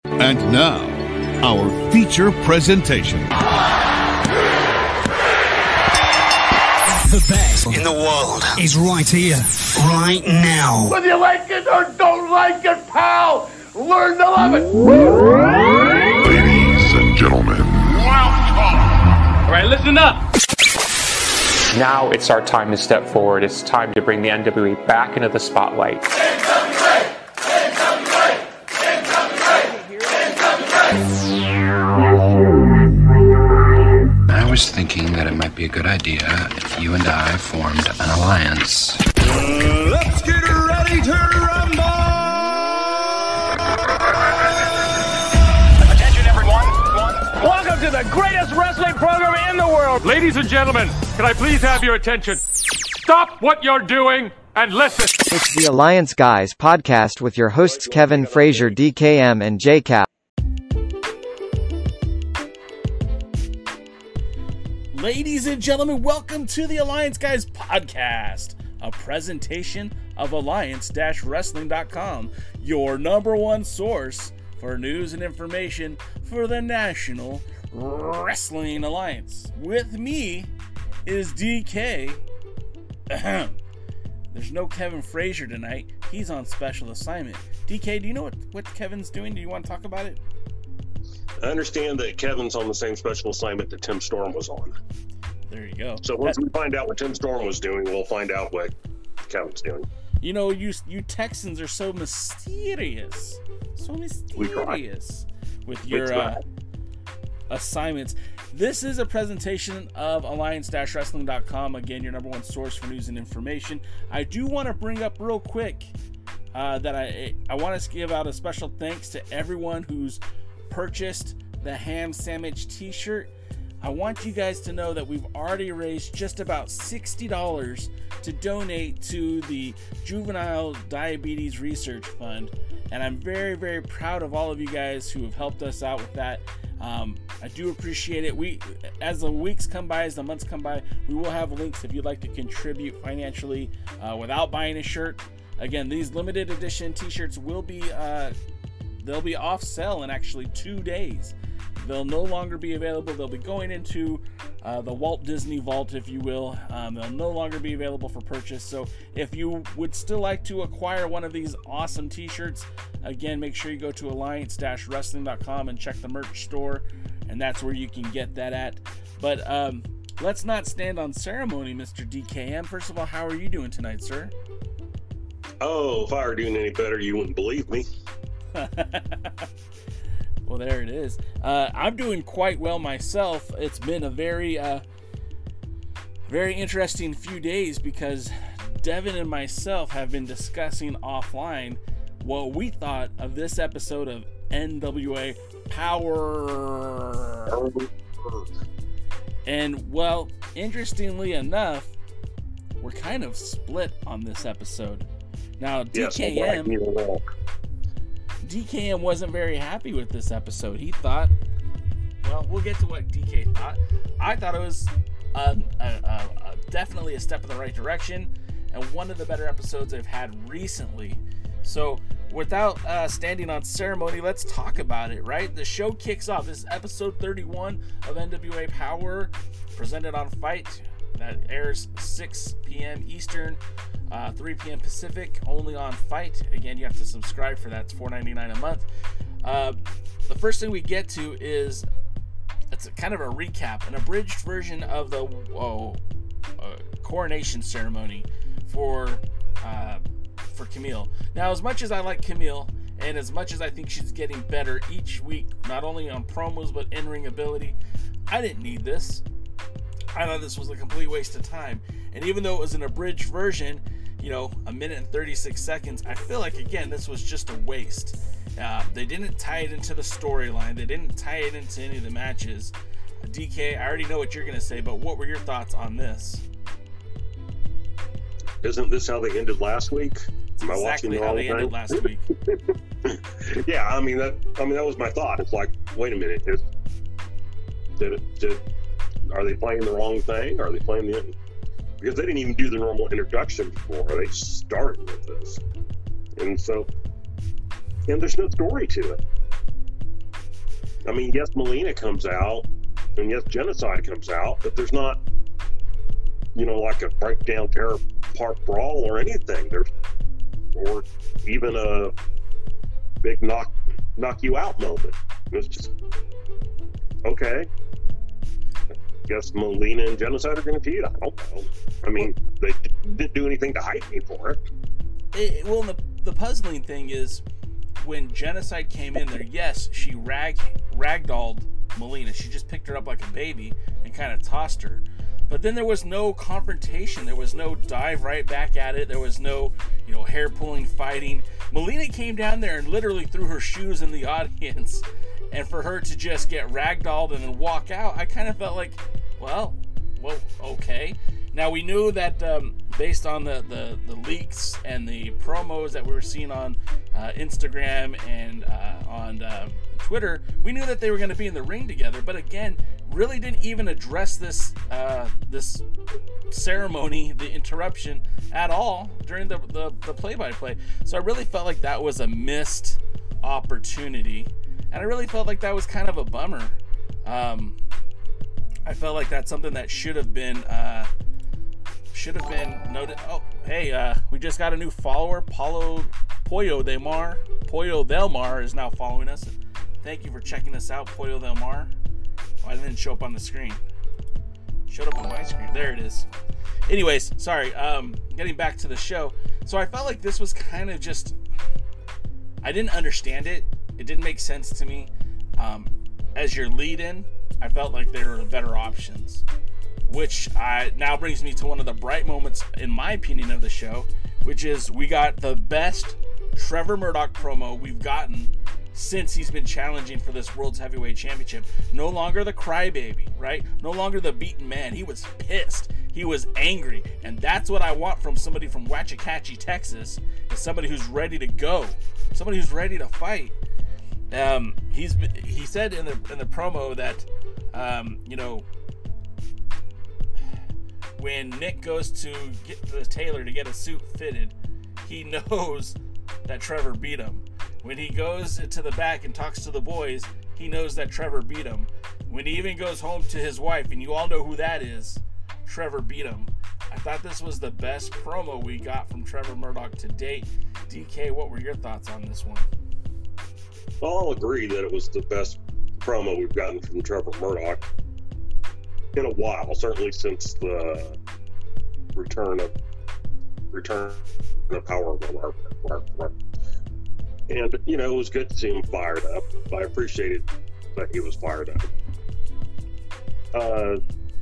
And now, our feature presentation. The best in the world is right here, right now. Whether you like it or don't like it, pal, learn to love it. Ladies and gentlemen, welcome. All right, listen up. Now it's our time to step forward. It's time to bring the NWA back into the spotlight. I was thinking that it might be a good idea if you and I formed an alliance. Let's get ready to rumble! Attention, everyone. Welcome to the greatest wrestling program in the world. Ladies and gentlemen, can I please have your attention? Stop what you're doing and listen. It's the Alliance Guys podcast with your hosts Kevin Frazier, DKM, and JCap. Ladies and gentlemen, welcome to the Alliance Guys podcast, a presentation of Alliance-Wrestling.com, your number one source for news and information for the National Wrestling Alliance. With me is DK. There's no Kevin Frazier tonight. He's on special assignment. DK, do you know what Kevin's doing? Do you want to talk about it? I understand that Kevin's on the same special assignment that Tim Storm was on. There you go. So once we find out what Tim Storm was doing, we'll find out what Kevin's doing. You know, you Texans are so mysterious. So mysterious with your assignments. This is a presentation of Alliance-Wrestling.com. Again, your number one source for news and information. I do want to bring up real quick that I want to give out a special thanks to everyone who's purchased the ham sandwich t-shirt. I want you guys to know that we've already raised just about $60 to donate to the Juvenile Diabetes Research Fund, and I'm very, very proud of all of you guys who have helped us out with that. I do appreciate it. As the weeks come by, as the months come by, we will have links if you'd like to contribute financially without buying a shirt. Again, these limited edition t-shirts will be they'll be off sale in actually 2 days. They'll no longer be available. They'll be going into the Walt Disney Vault, if you will. They'll no longer be available for purchase. So if you would still like to acquire one of these awesome t-shirts, again, make sure you go to Alliance-Wrestling.com and check the merch store, and that's where you can get that at. But let's not stand on ceremony, Mr. DKM. First of all, how are you doing tonight, sir? Oh, if I were doing any better, you wouldn't believe me. Well, there it is. I'm doing quite well myself. It's been a very interesting few days because Devin and myself have been discussing offline what we thought of this episode of NWA Power. And, well, interestingly enough, we're kind of split on this episode. Now, DKM wasn't very happy with this episode. He thought, well, we'll get to what DK thought. I thought it was definitely a step in the right direction and one of the better episodes I've had recently. So without standing on ceremony, let's talk about it, right? The show kicks off. This is episode 31 of NWA Power, presented on Fight. That airs 6 p.m. Eastern, 3 p.m. Pacific, only on Fight. Again, you have to subscribe for that. It's $4.99 a month. The first thing we get to is it's kind of a recap, an abridged version of the coronation ceremony for Camille. Now, as much as I like Camille, and as much as I think she's getting better each week, not only on promos but in-ring ability, I didn't need this. I thought this was a complete waste of time. And even though it was an abridged version, you know, 1 minute and 36 seconds, I feel like, again, this was just a waste. They didn't tie it into the storyline. They didn't tie it into any of the matches. DK, I already know what you're going to say, but what were your thoughts on this? Isn't this how they ended last week? Am I watching exactly how they ended last week. Yeah, I mean that was my thought. It's like, wait a minute, are they playing the wrong thing? Are they playing the... Because they didn't even do the normal introduction before. They started with this. And so... And there's no story to it. I mean, yes, Melina comes out, and yes, Genocide comes out, but there's not, like a breakdown, tear apart brawl or anything. Or even a big knock you out moment. It's just, okay. I guess Melina and Genocide are going to feud. I don't know. I mean, they didn't do anything to hype me for it. Well, the puzzling thing is, when Genocide came in there, yes, she ragdolled Melina. She just picked her up like a baby and kind of tossed her. But then there was no confrontation. There was no dive right back at it. There was no, hair-pulling fighting. Melina came down there and literally threw her shoes in the audience. And for her to just get ragdolled and then walk out, I kind of felt like, well, okay. Now, we knew that based on the leaks and the promos that we were seeing on Instagram and on Twitter, we knew that they were going to be in the ring together. But again, really didn't even address this ceremony, the interruption, at all during the play-by-play. So I really felt like that was a missed opportunity. And I really felt like that was kind of a bummer. I felt like that's something that should have been noted. Oh, hey, we just got a new follower. Pollo Del Mar. Pollo Del Mar is now following us. Thank you for checking us out, Pollo Del Mar. Oh, I didn't show up on the screen. Showed up on my screen. There it is. Anyways, sorry. Getting back to the show. So I felt like this was kind of just, I didn't understand it. It didn't make sense to me. As your lead-in, I felt like there were better options, which now brings me to one of the bright moments, in my opinion, of the show, which is we got the best Trevor Murdoch promo we've gotten since he's been challenging for this World's Heavyweight Championship. No longer the crybaby, right? No longer the beaten man. He was pissed. He was angry. And that's what I want from somebody from Waxahachie, Texas, is somebody who's ready to go, somebody who's ready to fight. He said in the promo that, when Nick goes to get the tailor to get a suit fitted, he knows that Trevor beat him. When he goes to the back and talks to the boys, he knows that Trevor beat him. When he even goes home to his wife, and you all know who that is, Trevor beat him. I thought this was the best promo we got from Trevor Murdoch to date. DK, what were your thoughts on this one? Well, I'll agree that it was the best promo we've gotten from Trevor Murdoch in a while, certainly since the return of Power of Mark. And, it was good to see him fired up. I appreciated that he was fired up.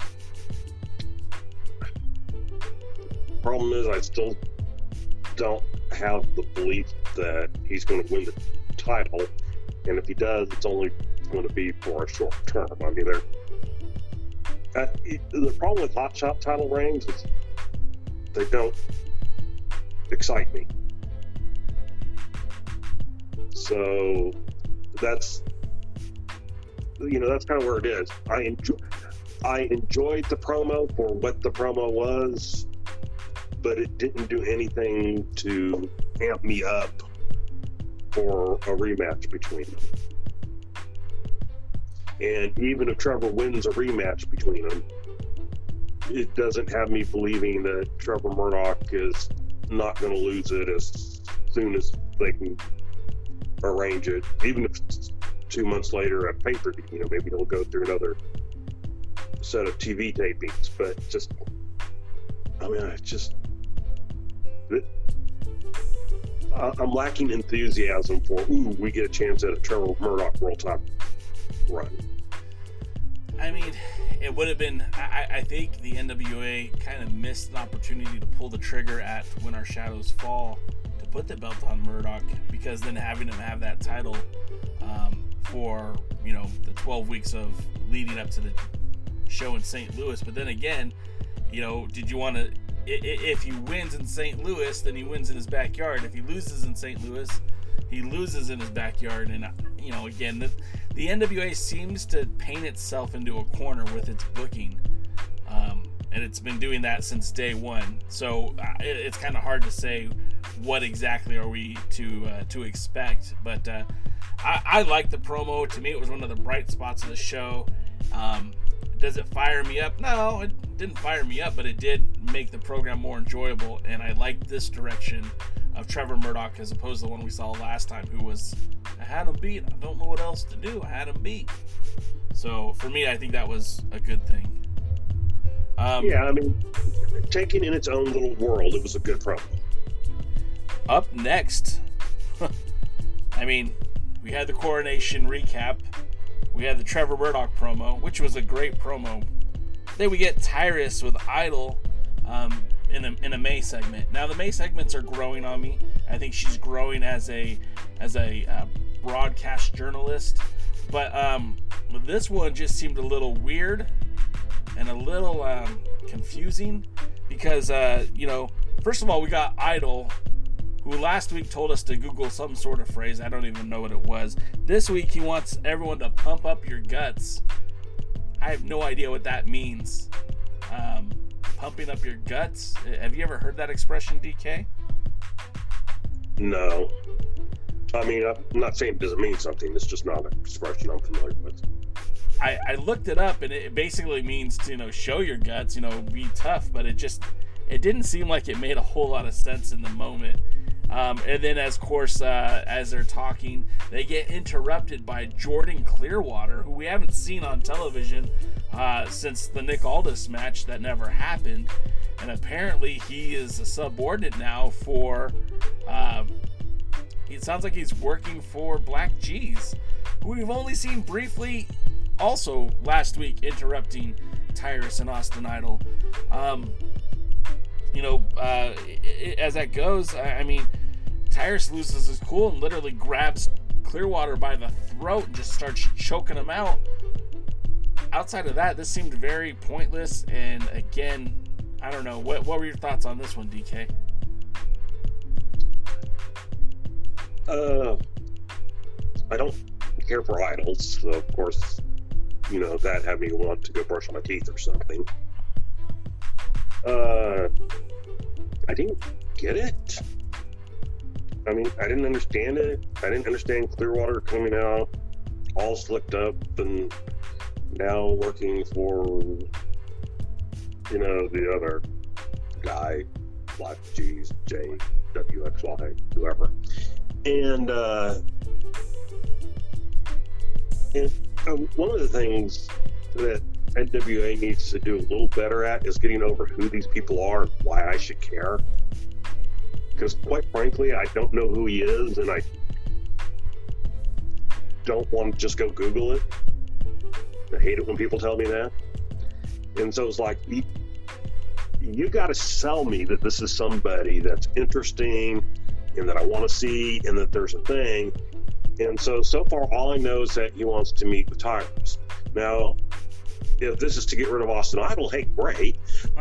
Problem is, I still don't have the belief that he's going to win the title. And if he does, it's only going to be for a short term. I mean, the problem with Hot Shot title reigns is they don't excite me. So that's kind of where it is. I enjoyed the promo for what the promo was, but it didn't do anything to amp me up for a rematch between them. And even if Trevor wins a rematch between them, it doesn't have me believing that Trevor Murdoch is not going to lose it as soon as they can arrange it. Even if it's 2 months later at pay-per-view, maybe he'll go through another set of TV tapings. But I'm lacking enthusiasm for, we get a chance at a Trevor Murdoch World Title run. I mean, it would have been, I think the NWA kind of missed an opportunity to pull the trigger at When Our Shadows Fall to put the belt on Murdoch, because then having him have that title for, the 12 weeks of leading up to the show in St. Louis. But then again, did you want to, if he wins in St. Louis, then he wins in his backyard. If he loses in St. Louis, he loses in his backyard. And, again, the NWA seems to paint itself into a corner with its booking. And it's been doing that since day one. So it's kind of hard to say what exactly are we to expect. But I like the promo. To me, it was one of the bright spots of the show. Does it fire me up? No, it didn't fire me up, but it did make the program more enjoyable, and I like this direction of Trevor Murdoch as opposed to the one we saw last time, who was, I had him beat, I don't know what else to do, I had him beat. So for me, I think that was a good thing. Yeah, I mean, taken in its own little world, it was a good promo. Up next, I mean, we had the Coronation recap. We had the Trevor Murdoch promo, which was a great promo. Then we get Tyrus with Idol in a May segment. Now the May segments are growing on me. I think she's growing as a broadcast journalist. But this one just seemed a little weird and a little confusing because first of all, we got Idol, who last week told us to Google some sort of phrase. I don't even know what it was. This week, he wants everyone to pump up your guts. I have no idea what that means. Pumping up your guts? Have you ever heard that expression, DK? No. I mean, I'm not saying it doesn't mean something. It's just not an expression I'm familiar with. I looked it up, and it basically means to, show your guts, be tough. But it didn't seem like it made a whole lot of sense in the moment. And then, as they're talking, they get interrupted by Jordan Clearwater, who we haven't seen on television since the Nick Aldis match that never happened. And apparently he is a subordinate now for, it sounds like he's working for Black G's, who we've only seen briefly also last week interrupting Tyrus and Austin Idol. As that goes, I mean, Tyrus loses his cool and literally grabs Clearwater by the throat and just starts choking him out. Outside of that, this seemed very pointless, and again, I don't know. What were your thoughts on this one, DK? I don't care for idols, so of course, that had me want to go brush my teeth or something. I didn't get it. I mean, I didn't understand it. I didn't understand Clearwater coming out all slicked up and now working for, the other guy, Black G's, J, WXY, whoever. And one of the things that NWA needs to do a little better at is getting over who these people are and why I should care. Because quite frankly, I don't know who he is, and I don't want to just go Google it. I hate it when people tell me that. And so it's like, you got to sell me that this is somebody that's interesting and that I want to see and that there's a thing. And so far, all I know is that he wants to meet with Tyrus. Now, if this is to get rid of Austin Idol, hey, great.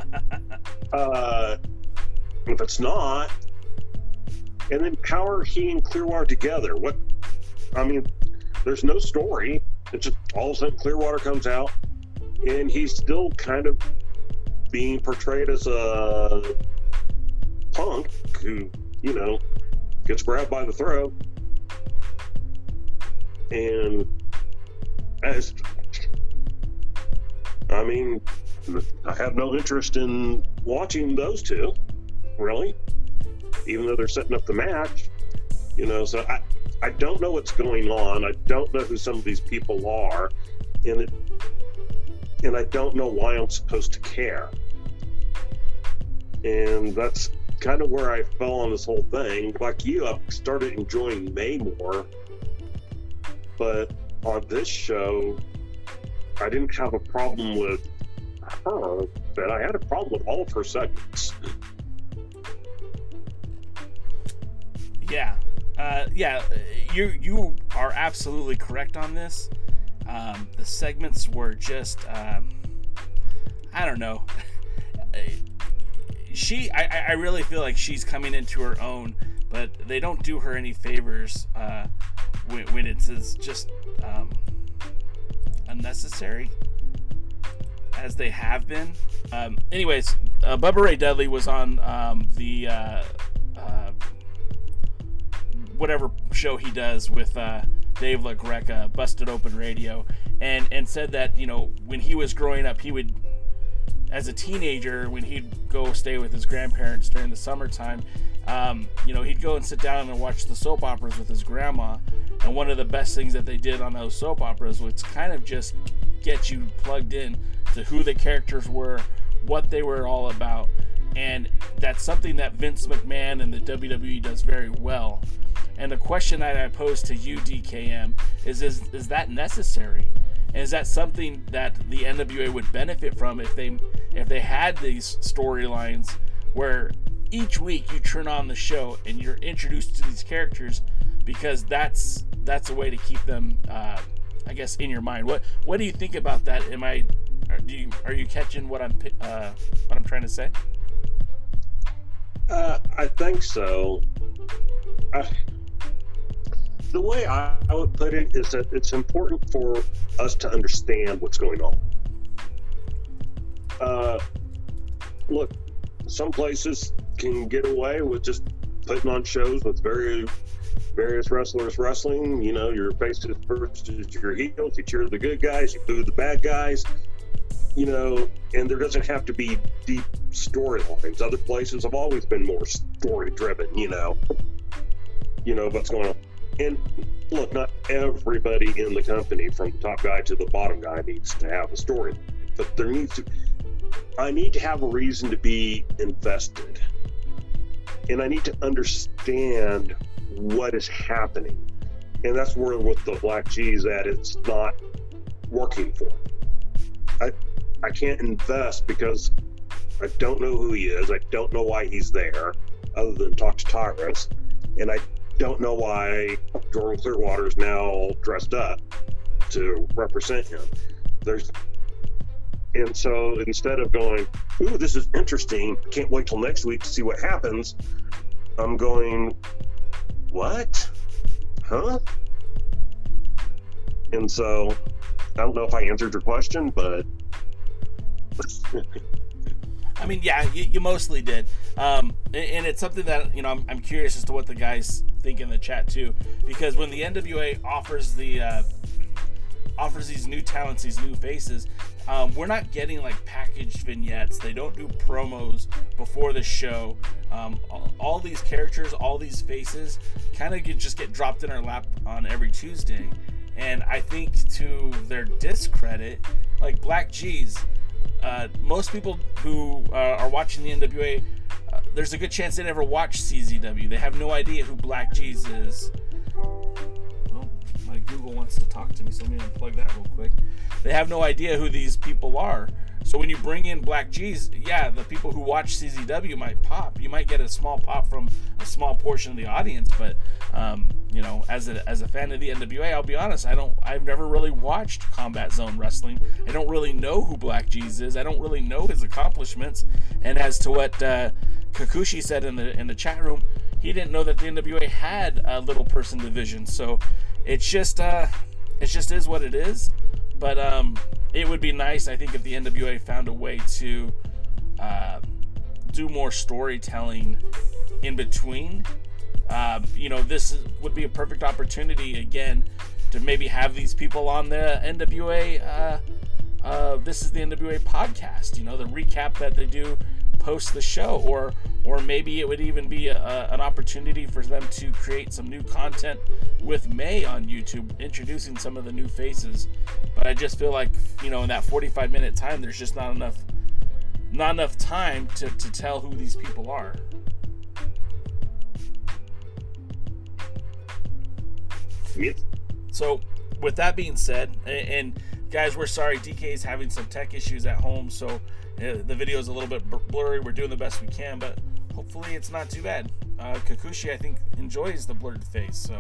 If it's not, and then how are he and Clearwater together? There's no story. It's just all of a sudden Clearwater comes out, and he's still kind of being portrayed as a punk who, gets grabbed by the throat. And I have no interest in watching those two, really, even though they're setting up the match, so I don't know what's going on. I don't know who some of these people are, and I don't know why I'm supposed to care. And that's kind of where I fell on this whole thing. Like you, I started enjoying May more, but on this show, I didn't have a problem with her, but I had a problem with all of her segments. Yeah. You are absolutely correct on this. The segments were just, I don't know. I really feel like she's coming into her own, but they don't do her any favors when it's just unnecessary as they have been. Anyways, Bubba Ray Dudley was on the whatever show he does with Dave LaGreca, Busted Open Radio, and said that, you know, when he was growing up, he would, as a teenager, when he'd go stay with his grandparents during the summertime, you know, he'd go and sit down and watch the soap operas with his grandma. And one of the best things that they did on those soap operas was kind of just get you plugged in to who the characters were, what they were all about. And that's something that Vince McMahon and the WWE does very well. And the question that I pose to you, DKM, is that necessary? And is that something that the NWA would benefit from if they had these storylines where each week you turn on the show and you're introduced to these characters, because that's a way to keep them, I guess, in your mind. What do you think about that? Are you catching what I'm trying to say? I think so. The way I would put it is that it's important for us to understand what's going on. Look, some places can get away with just putting on shows with various wrestlers wrestling. You know, your faces versus your heels. You cheer the good guys, you boo the bad guys. You know, and there doesn't have to be deep storylines. Other places have always been more story-driven. You know what's going on. And look, not everybody in the company, from the top guy to the bottom guy, needs to have a story, but I need to have a reason to be invested, and I need to understand what is happening. And that's where with the Black G's that it's not working for me. I can't invest because I don't know who he is. I don't know why he's there, other than talk to Tyrus, and I don't know why Jordan Clearwater is now all dressed up to represent him. And so instead of going, ooh, this is interesting, can't wait till next week to see what happens, I'm going, what? Huh? And so I don't know if I answered your question, but I mean, yeah, you mostly did. And it's something that, you know, I'm curious as to what the guys think in the chat too, because when the NWA offers these new talents, these new faces, we're not getting like packaged vignettes. They don't do promos before the show. All these characters, all these faces kind of just get dropped in our lap on every Tuesday. And I think to their discredit, like Black G's, most people who are watching the NWA, there's a good chance they never watch CZW. They have no idea who Black G's is. Well, my Google wants to talk to me, so let me unplug that real quick. They have no idea who these people are. So when you bring in Black G's, yeah, the people who watch CZW might pop. You might get a small pop from a small portion of the audience, but you know, as a fan of the NWA, I'll be honest, I've never really watched Combat Zone Wrestling. I don't really know who Black G's is. I don't really know his accomplishments. And as to what Kakushi said in the chat room, he didn't know that the NWA had a little person division. So it just is what it is. But it would be nice, I think, if the NWA found a way to do more storytelling in between. You know, this would be a perfect opportunity, again, to maybe have these people on the NWA. This is the NWA podcast, you know, the recap that they do post the show, or maybe it would even be an opportunity for them to create some new content with May on YouTube, introducing some of the new faces. But I just feel like, you know, in that 45-minute time, there's just not enough time to tell who these people are. Yep. So with that being said, and guys, we're sorry, DK is having some tech issues at home, so the video is a little bit blurry. We're doing the best we can, but hopefully it's not too bad. Kakushi, I think, enjoys the blurred face, so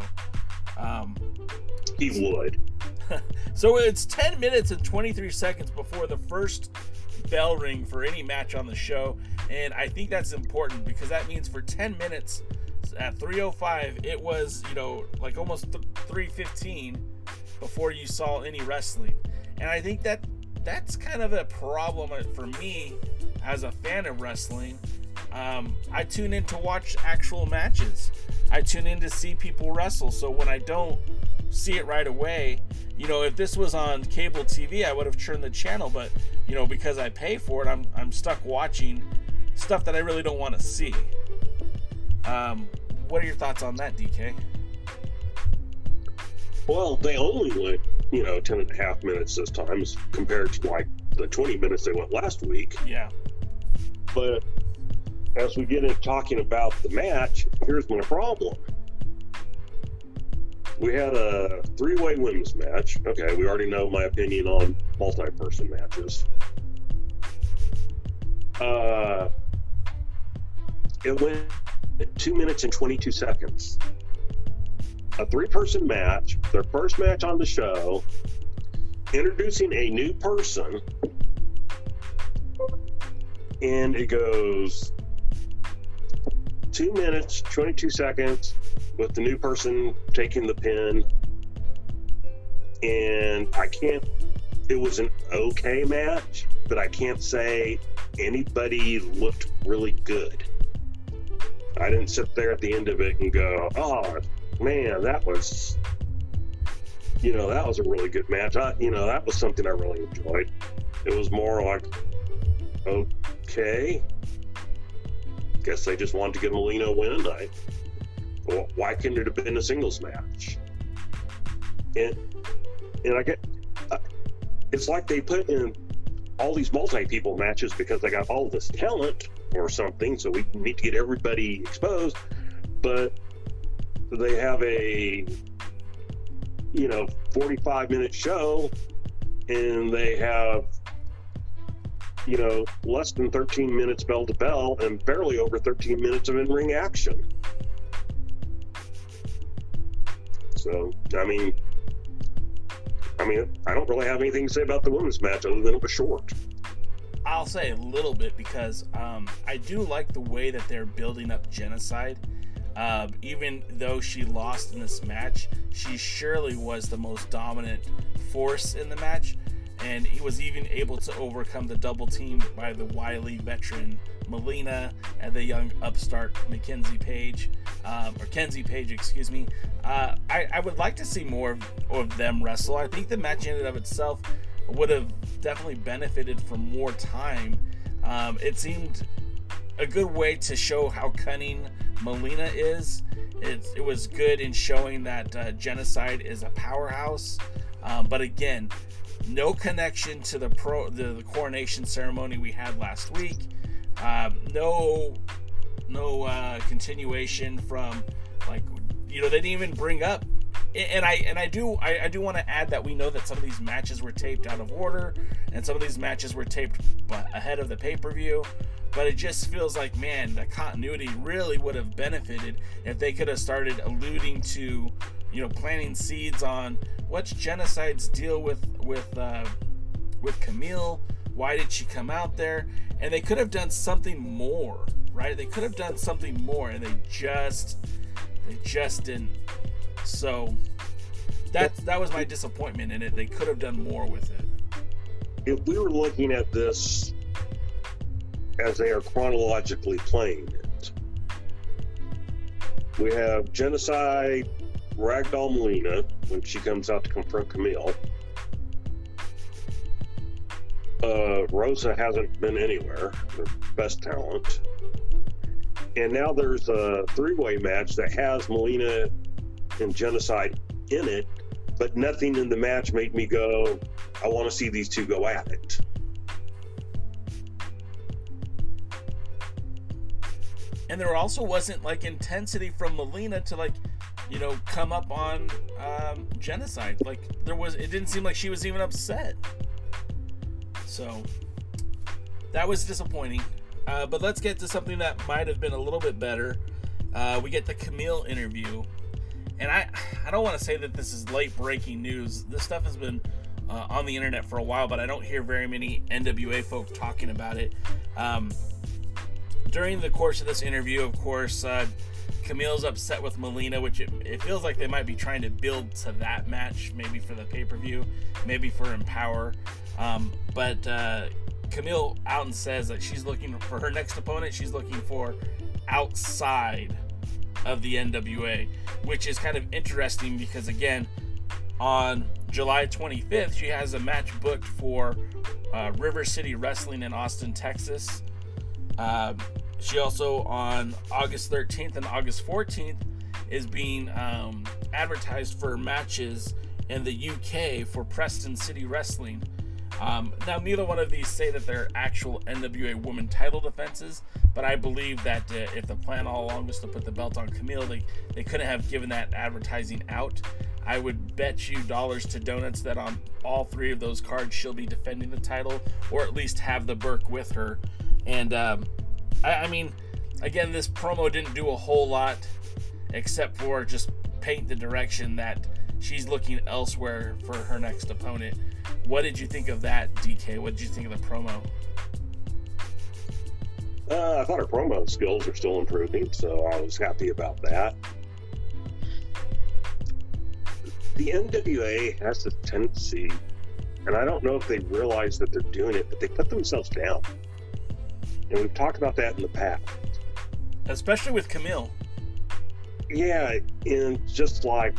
he would. So it's 10 minutes and 23 seconds before the first bell ring for any match on the show, and I think that's important because that means for 10 minutes at 3:05, it was, you know, like almost 3:15 before you saw any wrestling. And I think that's kind of a problem for me as a fan of wrestling. I tune in to watch actual matches. I tune in to see people wrestle. So when I don't see it right away, you know, if this was on cable TV, I would have turned the channel, but you know, because I pay for it, I'm stuck watching stuff that I really don't want to see. What are your thoughts on that, DK? Well, they only went, 10.5 minutes this time as compared to like the 20 minutes they went last week. Yeah. But as we get into talking about the match, here's my problem. We had a 3-way women's match. Okay, we already know my opinion on multi-person matches. It went 2 minutes and 22 seconds. A 3-person match, their first match on the show, introducing a new person, and it goes 2 minutes, 22 seconds with the new person taking the pin. And it was an okay match, but I can't say anybody looked really good. I didn't sit there at the end of it and go, oh man, that was a really good match. That was something I really enjoyed. It was more like, okay, guess they just wanted to give Melina a win. Well, why couldn't it have been a singles match? And it's like they put in all these multi-people matches because they got all this talent or something, so we need to get everybody exposed, but they have a 45-minute show and they have less than 13 minutes bell to bell and barely over 13 minutes of in-ring action. So I mean I don't really have anything to say about the women's match other than it was short. I'll say a little bit because I do like the way that they're building up Genocide. Even though she lost in this match, she surely was the most dominant force in the match, and he was even able to overcome the double team by the wily veteran Melina and the young upstart Kenzie Page, excuse me. I would like to see more of them wrestle. I think the match in and of itself would have definitely benefited from more time. It seemed a good way to show how cunning Melina is. It was good in showing that Genocide is a powerhouse, but again, no connection to the coronation ceremony we had last week. No continuation from, like, they didn't even bring up. And I do want to add that we know that some of these matches were taped out of order, and some of these matches were taped ahead of the pay-per-view. But it just feels like, man, the continuity really would have benefited if they could have started alluding to, planting seeds on what's Genocide's deal with Camille. Why did she come out there? And they could have done something more, right? They could have done something more, and they just didn't. So that was my disappointment in it. They could have done more with it. If we were looking at this as they are chronologically playing it, we have Genocide, Ragdoll Melina when she comes out to confront Camille. Rosa hasn't been anywhere, their best talent. And now there's a 3-way match that has Melina and Genocide in it, but nothing in the match made me go, I want to see these two go at it. And there also wasn't like intensity from Melina to come up on Genocide. It didn't seem like she was even upset. So that was disappointing. But let's get to something that might have been a little bit better. We get the Camille interview. And I don't want to say that this is late breaking news. This stuff has been on the internet for a while, but I don't hear very many NWA folk talking about it. During the course of this interview, of course, Camille's upset with Melina, which it feels like they might be trying to build to that match, maybe for the pay-per-view, maybe for Empower. But Camille out and says that she's looking for her next opponent. She's looking for outside of the NWA, which is kind of interesting because, again, on July 25th, she has a match booked for River City Wrestling in Austin, Texas. She also, on August 13th and August 14th, is being advertised for matches in the UK for Preston City Wrestling. Now, neither one of these say that they're actual NWA women title defenses, but I believe that if the plan all along was to put the belt on Camille, they couldn't have given that advertising out. I would bet you dollars to donuts that on all three of those cards she'll be defending the title, or at least have the Burke with her. And I mean, again, this promo didn't do a whole lot except for just paint the direction that she's looking elsewhere for her next opponent. What did you think of that, DK? What did you think of the promo? I thought her promo skills are still improving, so I was happy about that. The NWA has this tendency, and I don't know if they realize that they're doing it, but they put themselves down. And we've talked about that in the past. Especially with Camille. Yeah, and just like,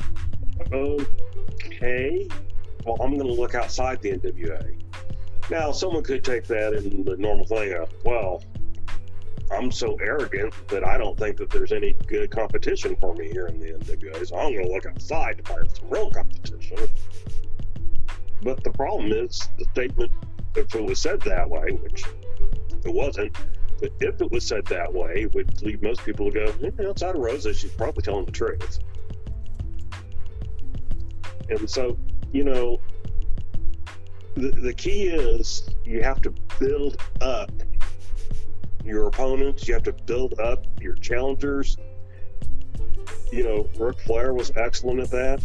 okay, well, I'm going to look outside the NWA. Now, someone could take that in the normal thing of, well, I'm so arrogant that I don't think that there's any good competition for me here in the NWA, so I'm going to look outside to find some real competition. But the problem is, the statement, if it was said that way, which it wasn't, but if it was said that way, would lead most people to go, outside of Rosa, she's probably telling the truth. And so, you know, the key is you have to build up your opponents. You have to build up your challengers. You know, Ric Flair was excellent at that.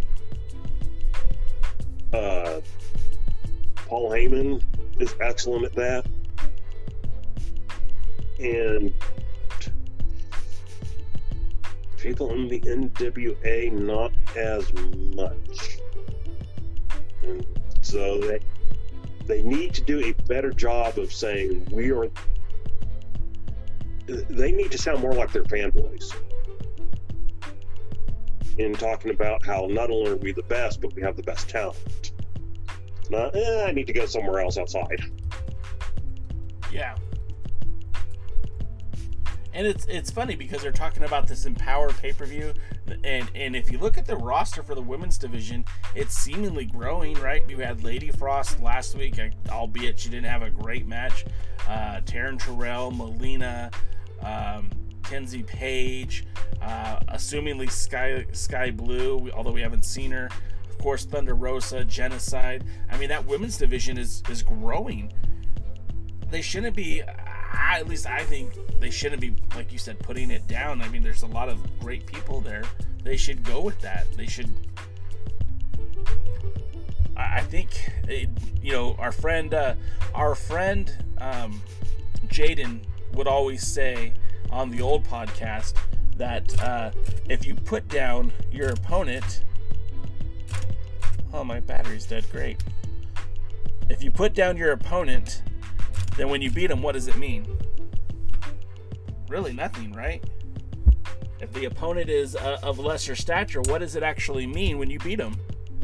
Paul Heyman is excellent at that. And people in the NWA, not as much. And so they need to do a better job of saying they need to sound more like their fanboys in talking about how not only are we the best, but we have the best talent. Not, I need to go somewhere else outside. Yeah. And it's funny because they're talking about this Empower pay-per-view, and if you look at the roster for the women's division, it's seemingly growing, right? We had Lady Frost last week, albeit she didn't have a great match. Taryn Terrell, Melina, Kenzie Page, assumingly Sky Blue, although we haven't seen her. Of course, Thunder Rosa, Genocide. I mean, that women's division is growing. They shouldn't be, at least I think, they shouldn't be, like you said, putting it down. I mean, there's a lot of great people there. They should go with that. They should. I think, you know, our friend Jaden would always say on the old podcast that if you put down your opponent, oh, my battery's dead. Great. If you put down your opponent, then when you beat him, what does it mean? Really nothing, right? If the opponent is of lesser stature, what does it actually mean when you beat him?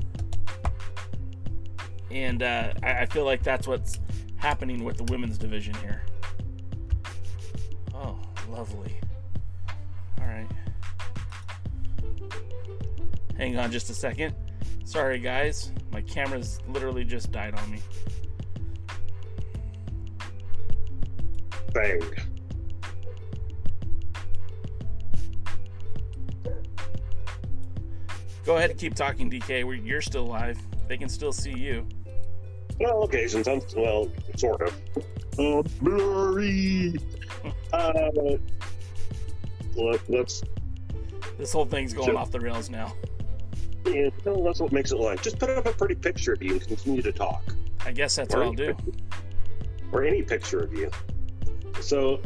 And I feel like that's what's happening with the women's division here. Oh, lovely. All right. Hang on just a second. Sorry, guys. My camera's literally just died on me. Bang. Go ahead and keep talking, DK. You're still live. They can still see you. Well, okay, since I'm, well, sort of. Blurry. Let's. This whole thing's going off the rails now. Yeah, well, that's what makes it like. Just put up a pretty picture of you and continue to talk. I guess that's what I'll do. Or any picture of you. So,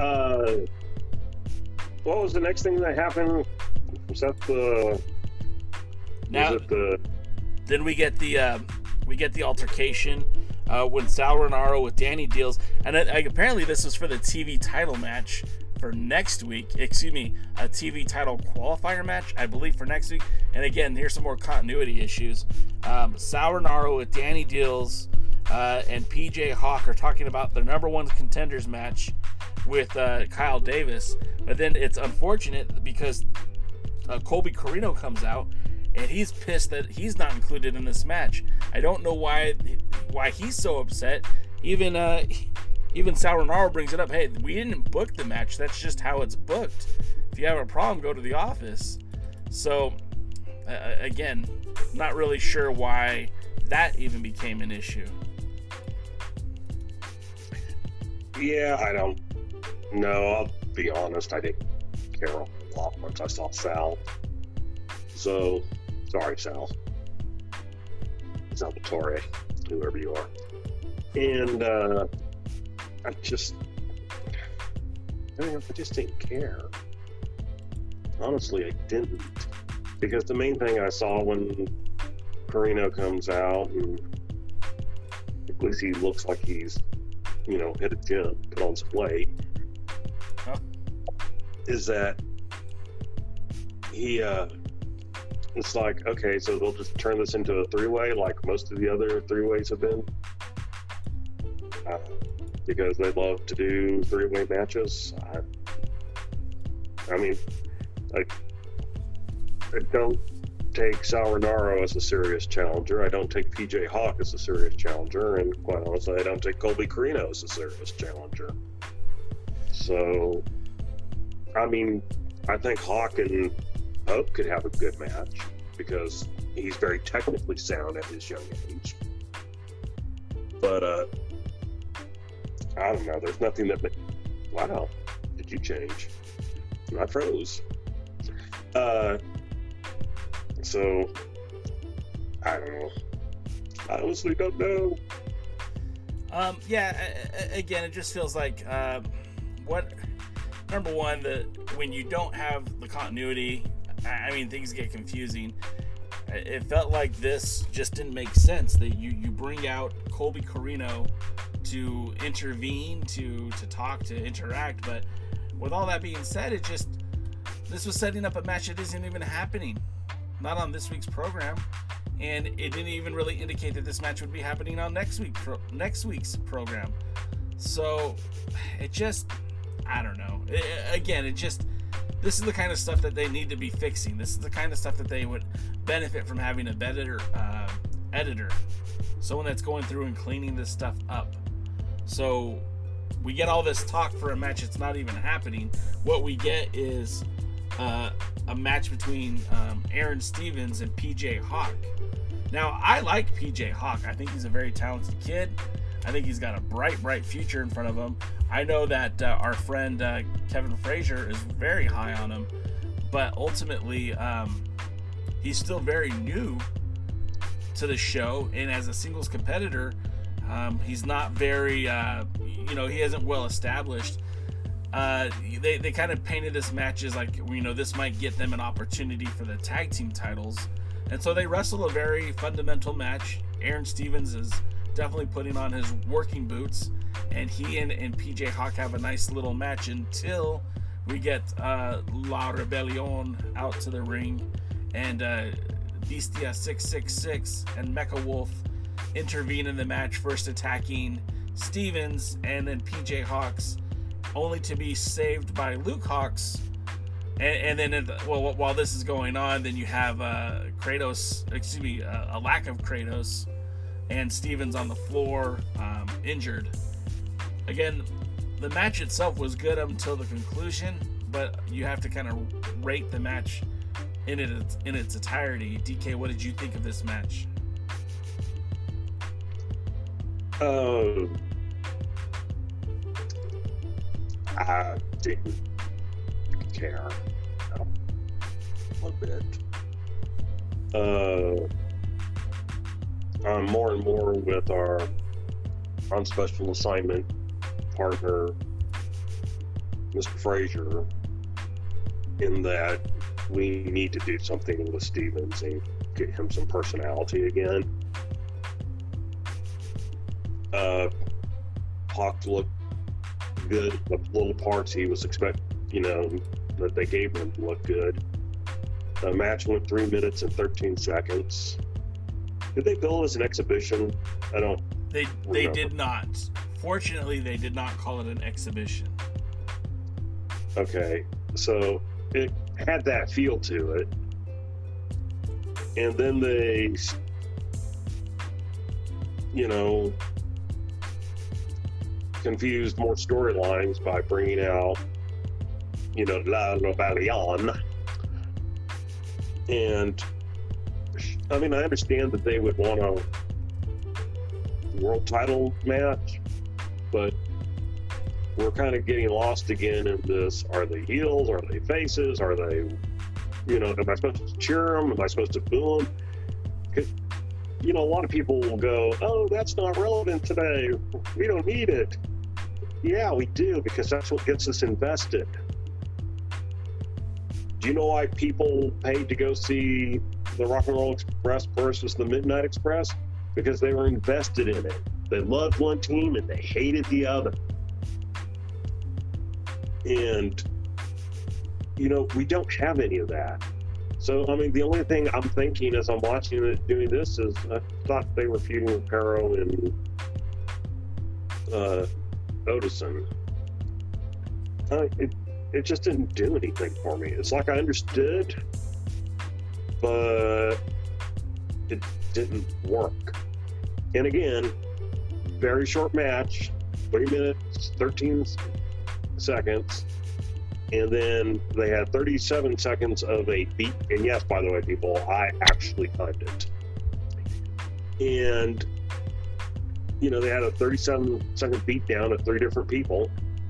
what was the next thing that happened? Was that the? Now, was it the? Then we get the altercation when Sal Rinauro with Danny deals, and apparently this was for the TV title match for next week. Excuse me, a TV title qualifier match, I believe, for next week. And again, here's some more continuity issues. Sal Rinauro with Danny Dills and PJ Hawk are talking about their number one contenders match with Kyle Davis. But then it's unfortunate because Colby Corino comes out and he's pissed that he's not included in this match. I don't know why he's so upset. Even Sal Rinauro brings it up. Hey, we didn't book the match. That's just how it's booked. If you have a problem, go to the office. So, again, not really sure why that even became an issue. Yeah, I don't know. I'll be honest. I didn't care a lot once I saw Sal. So, sorry, Sal. Salvatore, whoever you are. And I just didn't care. Honestly, I didn't. Because the main thing I saw when Corino comes out, and at least he looks like he's, hit a gym, put on some weight, is that he, it's like, okay, so they'll just turn this into a three-way like most of the other three-ways have been. Because they love to do three-way matches. I mean, I don't take Sal Rinauro as a serious challenger. I don't take PJ Hawk as a serious challenger. And quite honestly, I don't take Colby Corino as a serious challenger. So, I mean, I think Hawk and Hope could have a good match because he's very technically sound at his young age. But, I don't know. There's nothing that... Wow. Did you change? I froze. So, I don't know. I honestly don't know. Yeah, again, it just feels like, number one, when you don't have the continuity, I mean, things get confusing. It felt like this just didn't make sense. That you bring out Colby Corino to intervene, to talk, to interact, but with all that being said, this was setting up a match that isn't even happening, not on this week's program, and it didn't even really indicate that this match would be happening on next week's program. So it just, I don't know. This is the kind of stuff that they need to be fixing. This is the kind of stuff that they would benefit from having a better editor, someone that's going through and cleaning this stuff up. So we get all this talk for a match that's not even happening. What we get is a match between Aaron Stevens and PJ Hawk. Now, I like PJ Hawk. I think he's a very talented kid. I think he's got a bright future in front of him. I know that our friend Kevin Frazier is very high on him, but ultimately he's still very new to the show, and as a singles competitor, he's not very, he isn't well established. They kind of painted this match as like, this might get them an opportunity for the tag team titles. And so they wrestle a very fundamental match. Aaron Stevens is definitely putting on his working boots, and he and PJ Hawk have a nice little match until we get La Rebellion out to the ring, and Bestia 666 and Mecha Wolf intervene in the match, first attacking Stevens and then PJ Hawks, only to be saved by Luke Hawks. And then, while this is going on, then you have a lack of Kratos and Stevens on the floor, injured. Again, the match itself was good up until the conclusion, but you have to kind of rate the match in its entirety. DK, what did you think of this match? I didn't care a bit. I'm more and more with our on special assignment partner, Mr. Frazier, in that we need to do something with Stevens and get him some personality again. Hawk looked good. The little parts he was that they gave him looked good. The match went 3 minutes and 13 seconds. Did they bill as an exhibition? I don't. They did not. Fortunately, they did not call it an exhibition. Okay, so it had that feel to it. And then they, confused more storylines by bringing out, La Rebellion. And, I understand that they would want a world title match, but we're kind of getting lost again in this. Are they heels? Are they faces? Are they, am I supposed to cheer them? Am I supposed to boo them? A lot of people will go, oh, that's not relevant today. We don't need it. Yeah, we do, because that's what gets us invested. Do you know why people paid to go see the Rock and Roll Express versus the Midnight Express? Because they were invested in it. They loved one team and they hated the other. And, we don't have any of that. So, the only thing I'm thinking as I'm watching it doing this is I thought they were feuding with Pero and Odison. It just didn't do anything for me. It's like I understood, but it didn't work. And again, very short match, 3 minutes, 13 seconds. And then they had 37 seconds of a beat. And yes, by the way, people, I actually timed it. And, they had a 37-second beat down of 3 different people.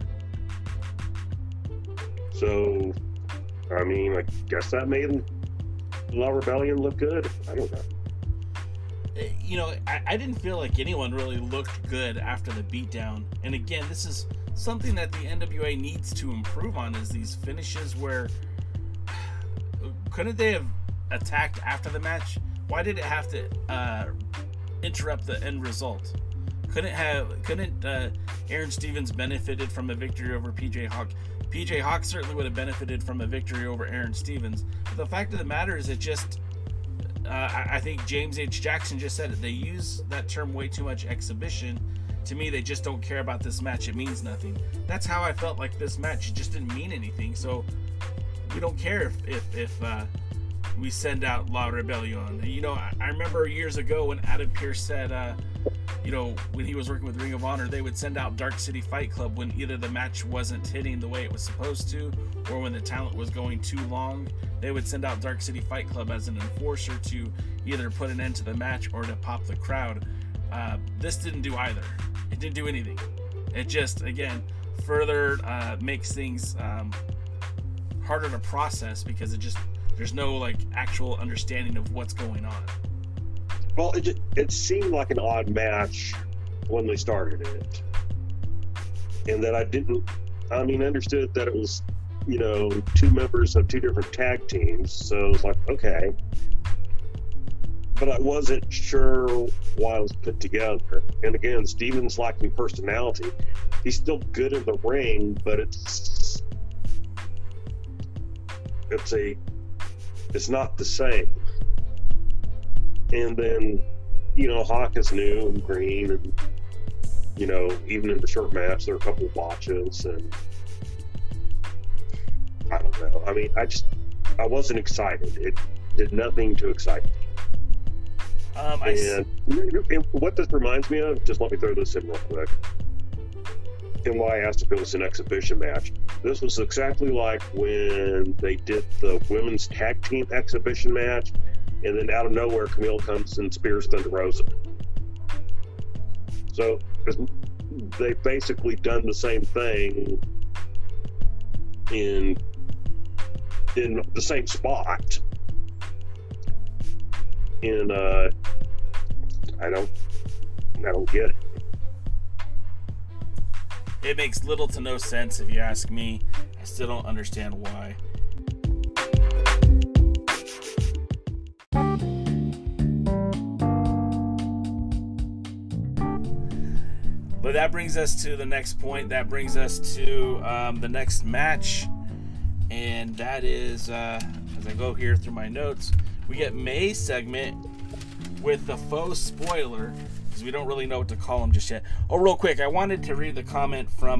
So, I guess that made La Rebellion look good. I don't know. I didn't feel like anyone really looked good after the beatdown. And again, this is something that the NWA needs to improve on, is these finishes where couldn't they have attacked after the match? Why did it have to interrupt the end result? Couldn't Aaron Stevens benefited from a victory over PJ Hawk? PJ Hawk certainly would have benefited from a victory over Aaron Stevens. But the fact of the matter is, it just I think James H. Jackson just said it. They use that term way too much, exhibition. To me, they just don't care about this match. It means nothing. That's how I felt like this match. It just didn't mean anything. So we don't care if we send out La Rebellion. I remember years ago when Adam Pearce said, when he was working with Ring of Honor, they would send out Dark City Fight Club when either the match wasn't hitting the way it was supposed to, or when the talent was going too long. They would send out Dark City Fight Club as an enforcer to either put an end to the match or to pop the crowd. This didn't do either. It didn't do anything. It just, again, further makes things harder to process, because there's no actual understanding of what's going on. Well, it seemed like an odd match when they started it, and that I understood that it was, 2 members of 2 different tag teams, so it was like, okay. But I wasn't sure why it was put together. And again, Stevens lacking personality. He's still good in the ring, but it's not the same. And then, Hawk is new and green, and, even in the short match, there are a couple of botches, and I don't know. I wasn't excited. It did nothing to excite me. And what this reminds me of, just let me throw this in real quick, and why I asked if it was an exhibition match. This was exactly like when they did the women's tag team exhibition match, and then out of nowhere, Camille comes and spears Thunder Rosa. So they've basically done the same thing in the same spot. And I don't get it. It makes little to no sense, if you ask me. I still don't understand why. But that brings us to the next point. That brings us to the next match. and that is, as I go here through my notes, we get May's segment with the faux spoiler, because we don't really know what to call him just yet. Oh, real quick, I wanted to read the comment from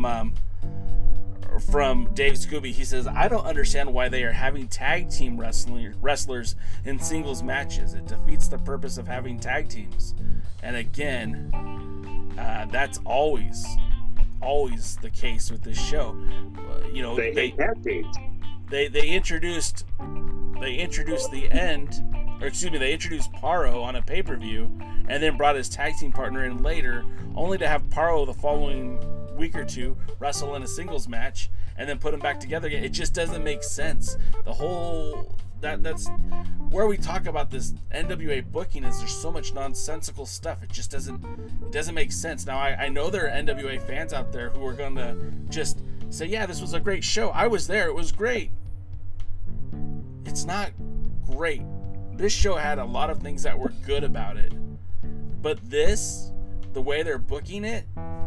Dave Scooby. He says, I don't understand why they are having tag team wrestlers in singles matches. It defeats the purpose of having tag teams. And again, that's always the case with this show. They introduced the End, or excuse me, they introduced Paro on a pay-per-view and then brought his tag team partner in later, only to have Paro the following week or two wrestle in a singles match and then put them back together again. It just doesn't make sense. The whole that's where we talk about this NWA booking, is there's so much nonsensical stuff. It just doesn't make sense. Now I know there are NWA fans out there who are gonna just say, yeah, this was a great show, I was there, it was great. It's not great. This show had a lot of things that were good about it, but this, the way they're booking it,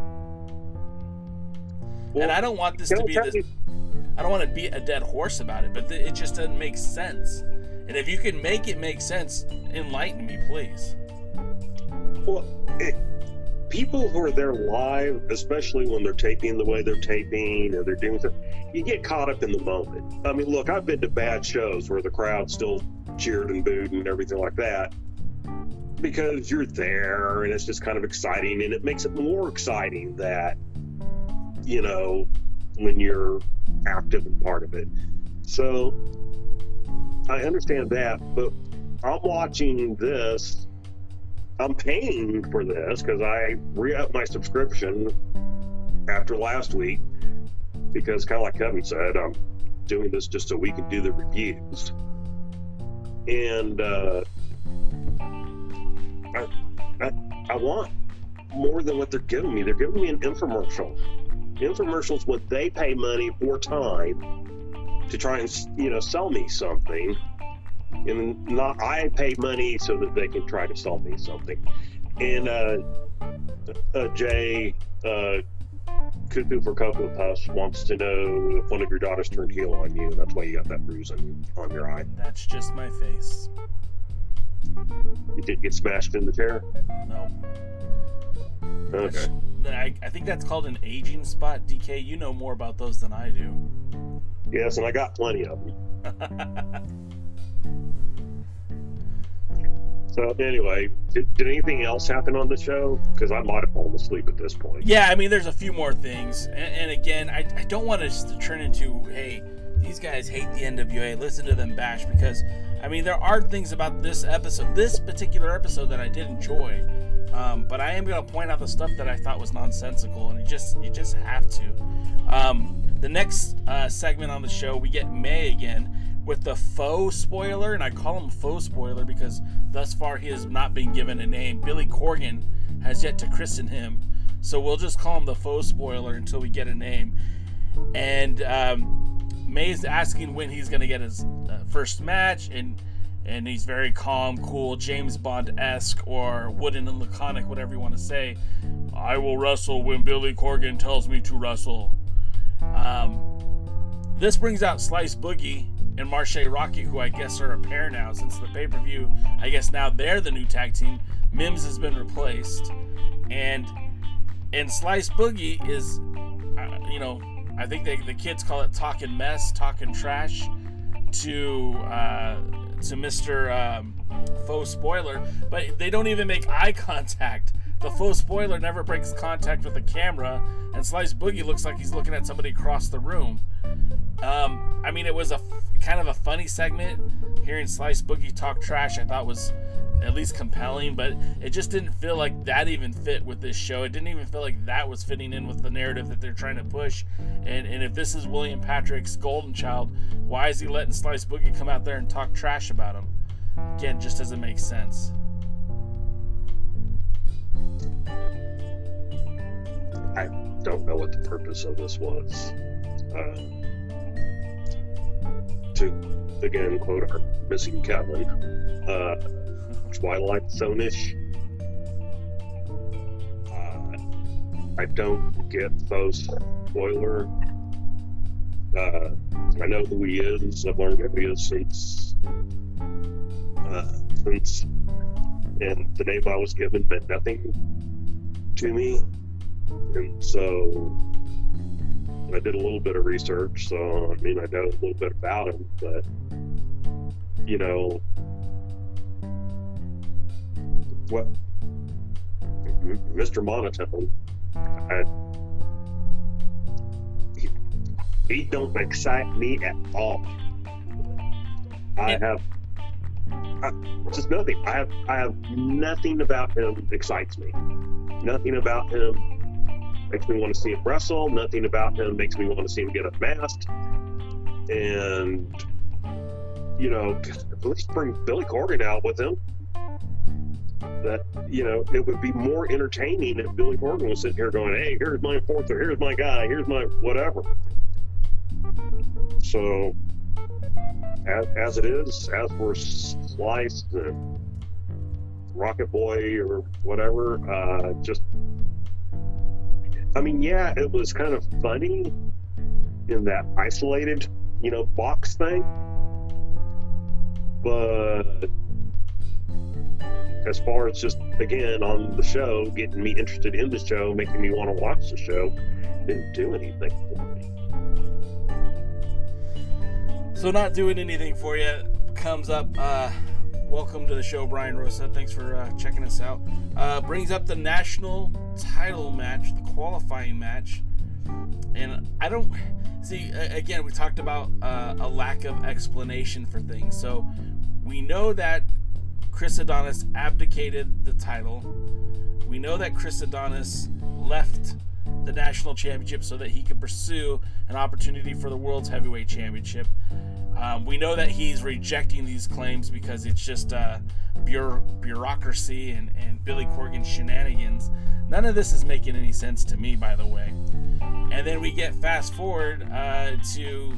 and I don't want this to be this, I don't want to beat a dead horse about it, but it just doesn't make sense. And if you can make it make sense, enlighten me, please. Well, people who are there live, especially when they're taping the way they're taping or they're doing stuff, you get caught up in the moment. I mean, look, I've been to bad shows where the crowd still cheered and booed and everything like that, because you're there and it's just kind of exciting, and it makes it more exciting that, when you're active and part of it. So I understand that, but I'm watching this, I'm paying for this because I re-upped my subscription after last week, because kind of like Kevin said, I'm doing this just so we can do the reviews. And I want more than what they're giving me. They're giving me an infomercial. Infomercials, when they pay money for time to try and sell me something, and not I pay money so that they can try to sell me something. And Jay Cuckoo for Cocoa Puffs wants to know if one of your daughters turned heel on you, and that's why you got that bruise on your eye. That's just my face. You didn't get smashed in the chair? No. Okay. I think that's called an aging spot. DK, you know more about those than I do. Yes, and I got plenty of them. So anyway, did anything else happen on the show? Because I might have fallen asleep at this point. Yeah, I mean, there's a few more things. And again, I don't want us to turn into, hey, these guys hate the NWA, listen to them bash, because, I mean, there are things about this particular episode that I did enjoy. But I am going to point out the stuff that I thought was nonsensical, and you just have to. The next segment on the show, we get May again with the faux spoiler, and I call him faux spoiler because thus far he has not been given a name. Billy Corgan has yet to christen him, so we'll just call him the faux spoiler until we get a name. And May's asking when he's going to get his first match, and he's very calm, cool, James Bond-esque, or wooden and laconic, whatever you want to say. I will wrestle when Billy Corgan tells me to wrestle. This brings out Slice Boogie and Marche Rocky, who I guess are a pair now since the pay-per-view. I guess now they're the new tag team. Mims has been replaced. And Slice Boogie is, I think the kids call it talking mess, talking trash to Mr. Faux Spoiler, but they don't even make eye contact. The Faux Spoiler never breaks contact with the camera, and Slice Boogie looks like he's looking at somebody across the room. I mean, it was a kind of a funny segment. Hearing Slice Boogie talk trash, I thought was at least compelling, but it just didn't feel like that even fit with this show. It didn't even feel like that was fitting in with the narrative that they're trying to push. And if this is William Patrick's golden child, why is he letting Slice Boogie come out there and talk trash about him? Again, it just doesn't make sense. I don't know what the purpose of this was. To again quote our missing Kevin, Twilight Zone-ish. I don't get those spoiler. I know who he is. I've learned who he is since, and the name I was given meant nothing to me. And so I did a little bit of research. So, I mean, I know a little bit about him, but, you know, what Mr. Monotone, he don't excite me at all. Just nothing. I have nothing about him excites me. Nothing about him makes me want to see him wrestle. Nothing about him makes me want to see him get unmasked. And, you know, at least bring Billy Corgan out with him. That, you know, it would be more entertaining if Billy Corgan was sitting here going, hey, here's my enforcer, here's my guy, here's my whatever. So, as it is, as we're sliced and Rocket Boy or whatever, just, I mean, yeah, it was kind of funny in that isolated, you know, box thing, but as far as just, again, on the show, getting me interested in the show, making me want to watch the show, didn't do anything for me. So not doing anything for you comes up. Welcome to the show, Brian Rosa. Thanks for checking us out. Brings up the national title match, the qualifying match. And I don't... See, again, we talked about a lack of explanation for things. So we know that Chris Adonis abdicated the title. We know that Chris Adonis left the national championship so that he could pursue an opportunity for the World's Heavyweight Championship. We know that he's rejecting these claims because it's just bureaucracy and Billy Corgan shenanigans. None of this is making any sense to me, by the way. And then we get fast forward to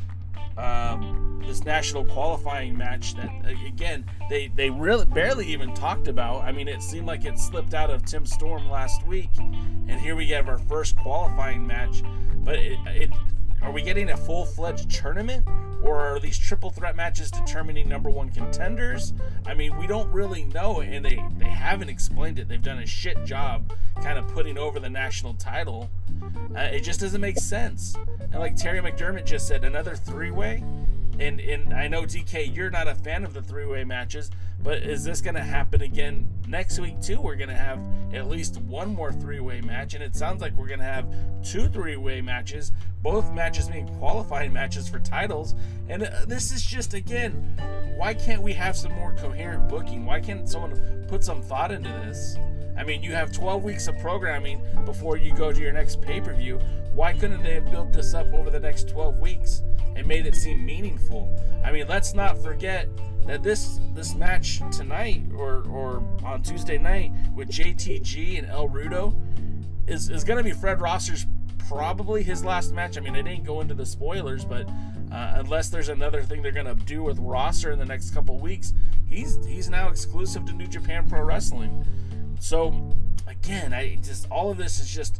this national qualifying match that, again, they really barely even talked about. I mean, it seemed like it slipped out of Tim Storm last week, and here we have our first qualifying match. But are we getting a full-fledged tournament, or are these triple threat matches determining number one contenders? I mean, we don't really know, and they haven't explained it. They've done a shit job kind of putting over the national title. It just doesn't make sense. And like Terry McDermott just said, another three-way? And I know, DK, you're not a fan of the three-way matches, but is this going to happen again next week too? We're going to have at least one more three-way match, and it sounds like we're going to have two three-way matches, both matches being qualifying matches for titles. And this is just, again, why can't we have some more coherent booking? Why can't someone put some thought into this? I mean, you have 12 weeks of programming before you go to your next pay-per-view. Why couldn't they have built this up over the next 12 weeks and made it seem meaningful? I mean, let's not forget that this match tonight or on Tuesday night with JTG and El Rudo is going to be Fred Rosser's probably his last match. I mean, it ain't go into the spoilers, but unless there's another thing they're going to do with Rosser in the next couple weeks, he's now exclusive to New Japan Pro Wrestling. So, again, all of this is just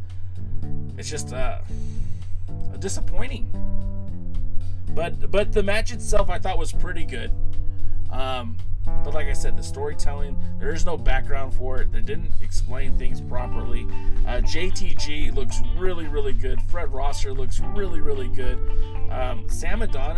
disappointing. But the match itself I thought was pretty good. But like I said, the storytelling, there is no background for it. They didn't explain things properly. JTG looks really, really good. Fred Rosser looks really, really good. El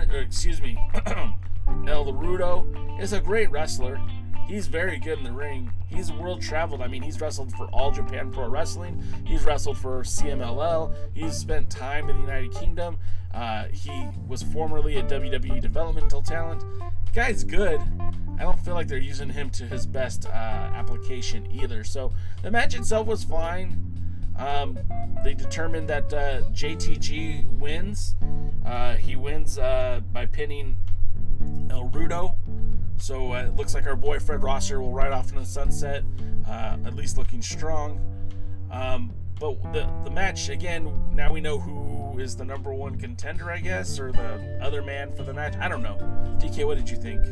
Rudo is a great wrestler. He's very good in the ring. He's world traveled. I mean, he's wrestled for All Japan Pro Wrestling. He's wrestled for CMLL. He's spent time in the United Kingdom. He was formerly a WWE developmental talent. Guy's good. I don't feel like they're using him to his best application either. So the match itself was fine. They determined that JTG wins. He wins by pinning El Rudo. So it looks like our boy Fred Rosser will ride off into the sunset, at least looking strong. But the match, again, now we know who is the number one contender, I guess, or the other man for the match. I don't know. DK, what did you think?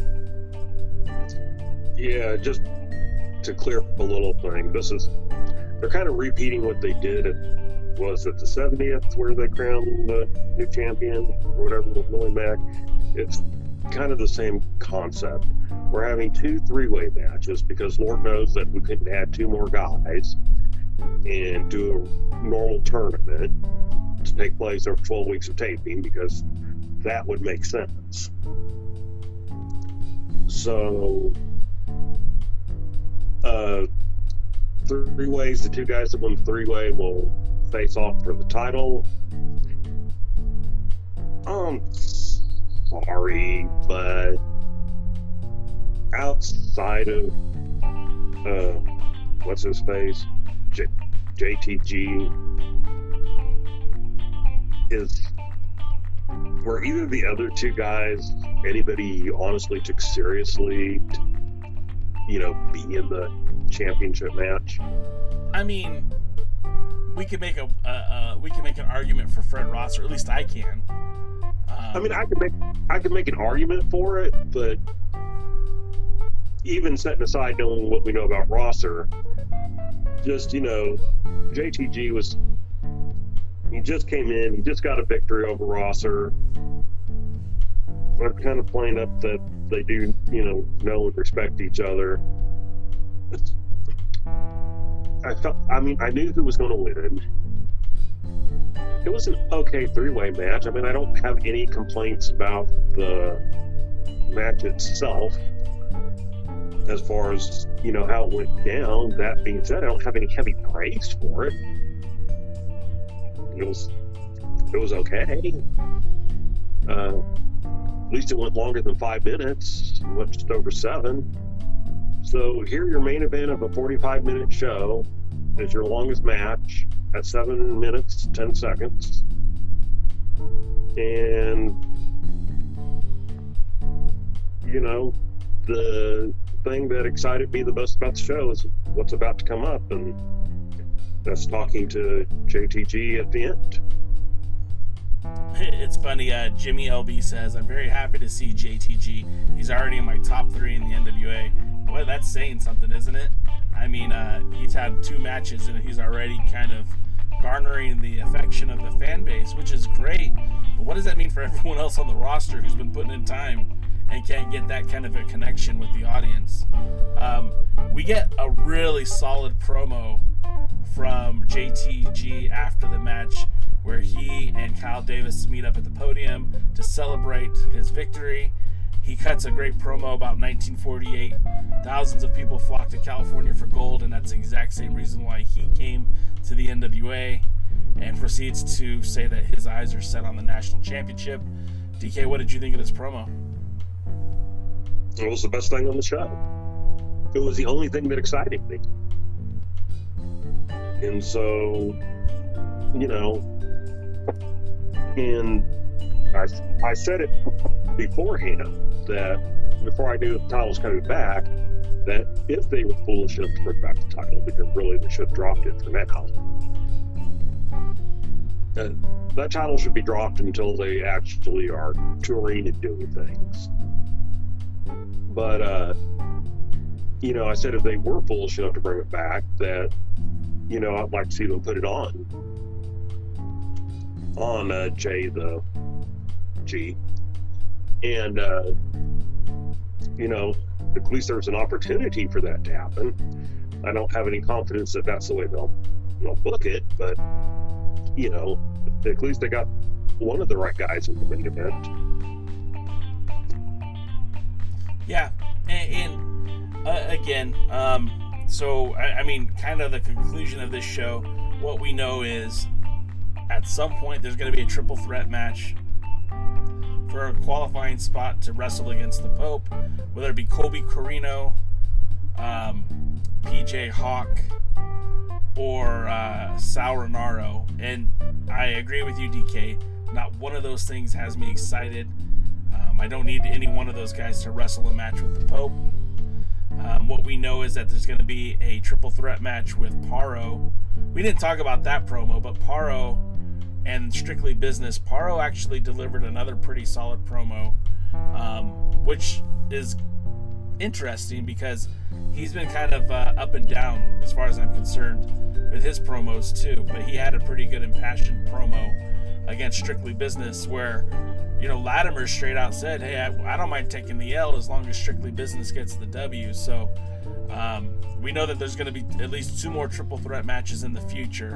Yeah, just to clear up a little thing, they're kind of repeating what they did at was it the 70th where they crowned the new champion or whatever with Willie Mack. It's kind of the same concept. We're having 2 3-way matches because Lord knows that we couldn't add 2 more guys and do a normal tournament to take place over 12 weeks of taping, because that would make sense. So 3 ways, the 2 guys that won the 3-way will face off for the title. Sorry, but outside of what's his face, JTG, were either the other 2 guys anybody honestly took seriously to, be in the championship match? I mean, we can make an argument for Fred Ross, or at least I can. I mean, I could make an argument for it, but even setting aside knowing what we know about Rosser, just, JTG he just came in, he just got a victory over Rosser. I'm kind of playing up that they do, know and respect each other. I knew who was going to win. It was an okay 3-way match. I mean, I don't have any complaints about the match itself as far as, how it went down. That being said, I don't have any heavy praise for it. It was okay. At least it went longer than 5 minutes. It went just over 7. So here, your main event of a 45-minute show is your longest match at 7 minutes 10 seconds, and the thing that excited me the most about the show is what's about to come up, and that's talking to JTG at the end. It's funny, Jimmy LB says, I'm very happy to see JTG. He's already in my top 3 in the NWA. Boy, that's saying something, isn't it? I mean, he's had 2 matches and he's already kind of garnering the affection of the fan base, which is great. But what does that mean for everyone else on the roster who's been putting in time and can't get that kind of a connection with the audience? We get a really solid promo from JTG after the match, where he and Kyle Davis meet up at the podium to celebrate his victory. He cuts a great promo about 1948. Thousands of people flocked to California for gold, and that's the exact same reason why he came to the NWA, and proceeds to say that his eyes are set on the national championship. DK, what did you think of this promo? It was the best thing on the show. It was the only thing that excited me. And so, and I said it beforehand, that before I knew the title was coming back, that if they were foolish enough to bring back the title, because really they should have dropped it for now, and that title should be dropped until they actually are touring and doing things. But I said if they were foolish enough to bring it back, that I'd like to see them put it on J the G, and at least there's an opportunity for that to happen. I don't have any confidence that that's the way they'll book it, but at least they got one of the right guys in the main event. Yeah, and again, so I mean, kind of the conclusion of this show, what we know is at some point there's going to be a triple threat match for a qualifying spot to wrestle against the Pope, whether it be Colby Corino, PJ Hawk, or Sal Rinauro. And I agree with you, DK. Not one of those things has me excited. I don't need any one of those guys to wrestle a match with the Pope. What we know is that there's going to be a triple threat match with Paro. We didn't talk about that promo, but Paro and Strictly Business. Paro actually delivered another pretty solid promo, which is interesting because he's been kind of up and down as far as I'm concerned with his promos too. But he had a pretty good impassioned promo against Strictly Business where, you know, Latimer straight out said, hey, I don't mind taking the L as long as Strictly Business gets the W. So we know that there's going to be at least 2 more triple threat matches in the future.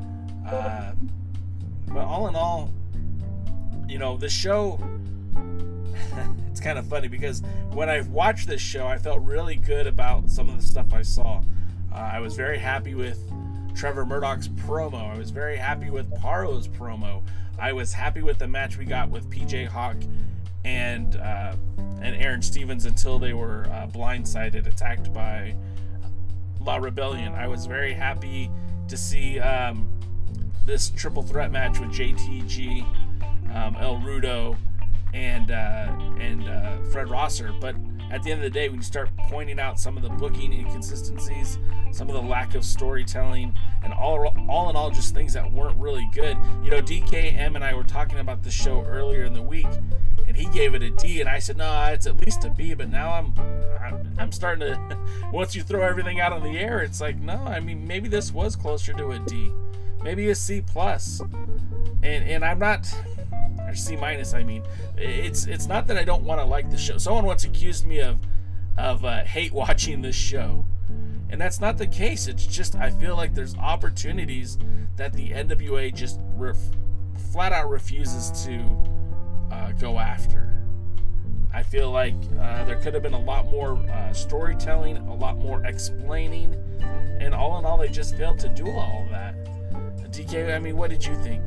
But all in all, you know, the show, it's kind of funny because when I watched this show, I felt really good about some of the stuff I saw. I was very happy with Trevor Murdoch's promo. I was very happy with Paro's promo. I was happy with the match we got with PJ Hawk and Aaron Stevens until they were blindsided, attacked by La Rebellion. I was very happy to see this triple threat match with JTG, El Rudo, and Fred Rosser. But at the end of the day, when you start pointing out some of the booking inconsistencies, some of the lack of storytelling, and all in all, just things that weren't really good. You know, DKM and I were talking about the show earlier in the week, and he gave it a D, and I said, no, it's at least a B. But now I'm starting to, once you throw everything out on the air, it's like, no, I mean, maybe this was closer to a D, maybe a C plus, and I'm not. Or C minus, I mean. It's not that I don't want to like the show. Someone once accused me of hate watching this show, and that's not the case. It's just I feel like there's opportunities that the NWA just flat out refuses to go after. I feel like there could have been a lot more storytelling, a lot more explaining, and all in all, they just failed to do all of that. DK, I mean, what did you think?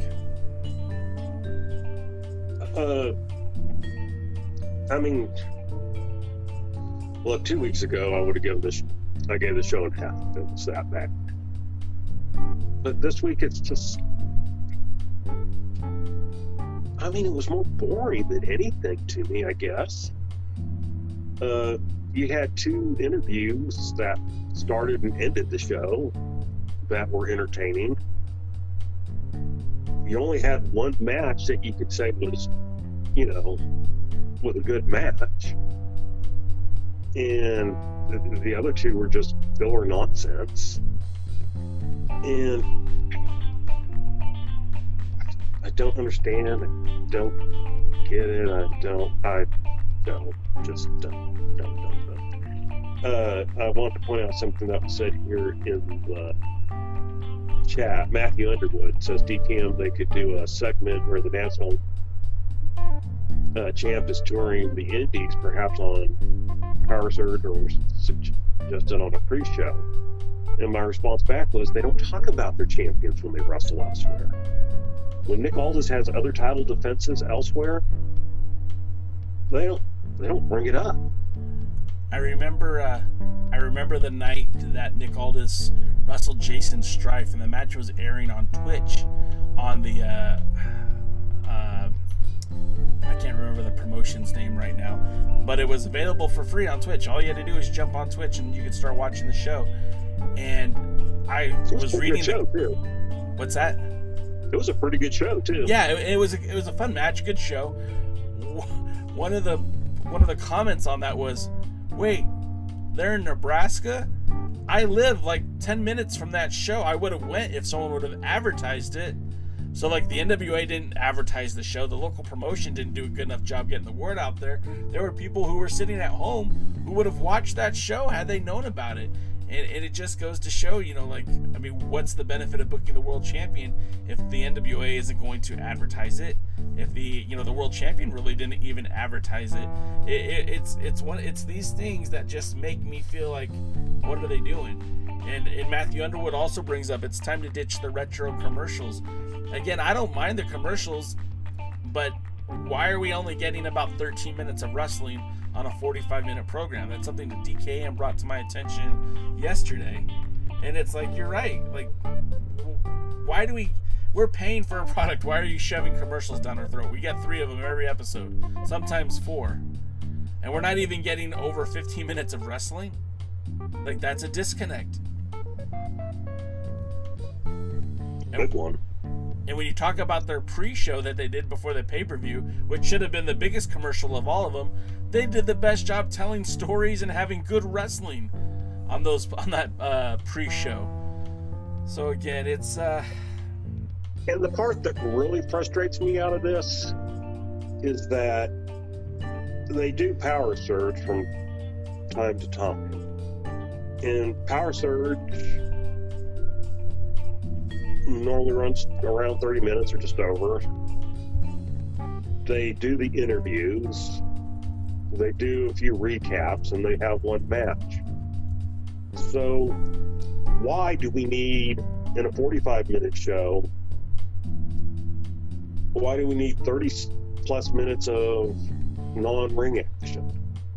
I mean, well, 2 weeks ago I would have given I gave the show in half. It was that bad. But this week it's just, I mean, it was more boring than anything to me, I guess. You had 2 interviews that started and ended the show that were entertaining. You only had 1 match that you could say was, you know, was a good match. And the other 2 were just filler nonsense. And I don't understand. I don't get it. I just don't. I want to point out something that was said here in the chat. Matthew Underwood says DTM they could do a segment where the national champ is touring the indies, perhaps on Power Surge or suggested on a pre-show. And my response back was, they don't talk about their champions when they wrestle elsewhere. When Nick Aldis has other title defenses elsewhere, they don't bring it up. I remember the night that Nick Aldis wrestled Jason Strife, and the match was airing on Twitch on the I can't remember the promotion's name right now, but it was available for free on Twitch. All you had to do is jump on Twitch and you could start watching the show. And I was reading show too. What's that? It was a pretty good show too. Yeah, it was a fun match, good show. One of the comments on that was, wait, they're in Nebraska? I live like 10 minutes from that show. I would have went if someone would have advertised it. So like the NWA didn't advertise the show. The local promotion didn't do a good enough job getting the word out there. There were people who were sitting at home who would have watched that show had they known about it. And it just goes to show, you know, like, I mean, what's the benefit of booking the world champion if the NWA isn't going to advertise it? If the world champion really didn't even advertise it? It's these things that just make me feel like, what are they doing? And Matthew Underwood also brings up, it's time to ditch the retro commercials. Again, I don't mind the commercials, but why are we only getting about 13 minutes of wrestling on a 45-minute program? That's something that DKM brought to my attention yesterday. And it's like, you're right. Like, why do we're paying for a product. Why are you shoving commercials down our throat? We get 3 of them every episode, sometimes 4. And we're not even getting over 15 minutes of wrestling? Like, that's a disconnect. Big one. And when you talk about their pre-show that they did before the pay-per-view, which should have been the biggest commercial of all of them, they did the best job telling stories and having good wrestling on that pre-show. So again, it's and the part that really frustrates me out of this is that they do Power Surge from time to time. And Power Surge normally runs around 30 minutes or just over. They do the interviews, they do a few recaps, and they have one match. So why do we need, in a 45-minute show, why do we need 30 plus minutes of non-ring action?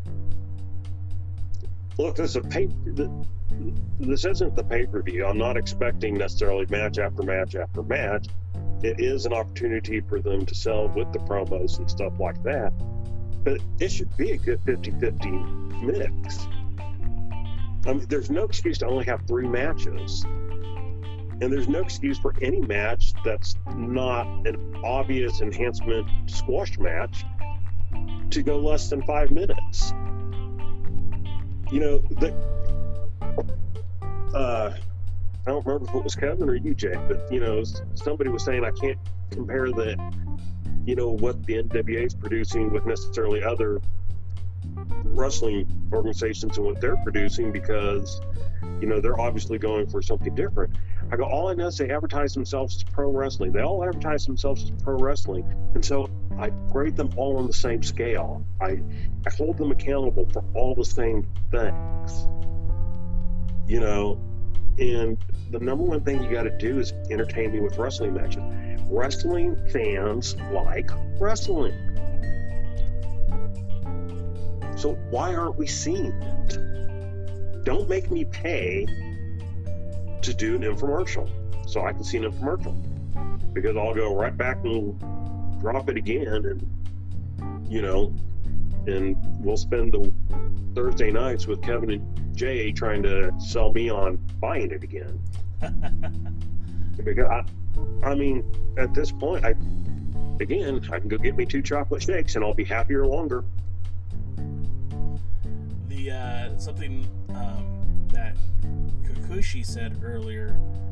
Look, this isn't the pay-per-view. I'm not expecting necessarily match after match after match. It is an opportunity for them to sell with the promos and stuff like that. But it should be a good 50-50 mix. I mean, there's no excuse to only have 3 matches. And there's no excuse for any match that's not an obvious enhancement squash match to go less than 5 minutes. You know, I don't remember if it was Kevin or you, Jay, but, you know, somebody was saying I can't compare what the NWA is producing with necessarily other wrestling organizations and what they're producing because, you know, they're obviously going for something different. I go, all I know is they advertise themselves as pro wrestling. They all advertise themselves as pro wrestling. And so I grade them all on the same scale. I hold them accountable for all the same things. You know, and the number one thing you got to do is entertain me with wrestling matches. Wrestling fans like wrestling. So why aren't we seeing it? Don't make me pay to do an infomercial so I can see an infomercial, because I'll go right back and drop it again, and you know, and we'll spend the Thursday nights with Kevin and Jay trying to sell me on buying it again. Because I mean, at this point, I can go get me 2 chocolate shakes and I'll be happier longer. The something that Kikuchi said earlier,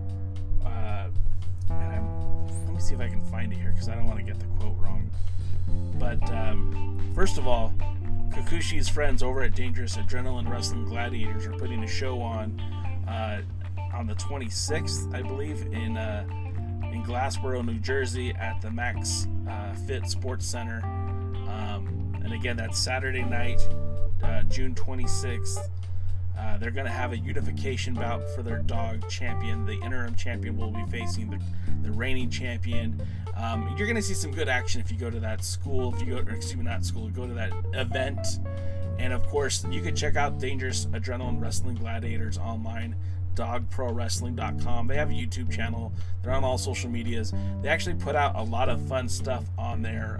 and let me see if I can find it here because I don't want to get the quote wrong. But first of all, Kikuchi's friends over at Dangerous Adrenaline Wrestling Gladiators are putting a show on the 26th, I believe, in Glassboro, New Jersey, at the Max Fit Sports Center. And again, that's Saturday night, June 26th. They're going to have a unification bout for their dog champion. The interim champion will be facing the reigning champion. You're going to see some good action if you go to that school. Go to that event. And of course, you can check out Dangerous Adrenaline Wrestling Gladiators online, dogprowrestling.com. They have a YouTube channel. They're on all social medias. They actually put out a lot of fun stuff on their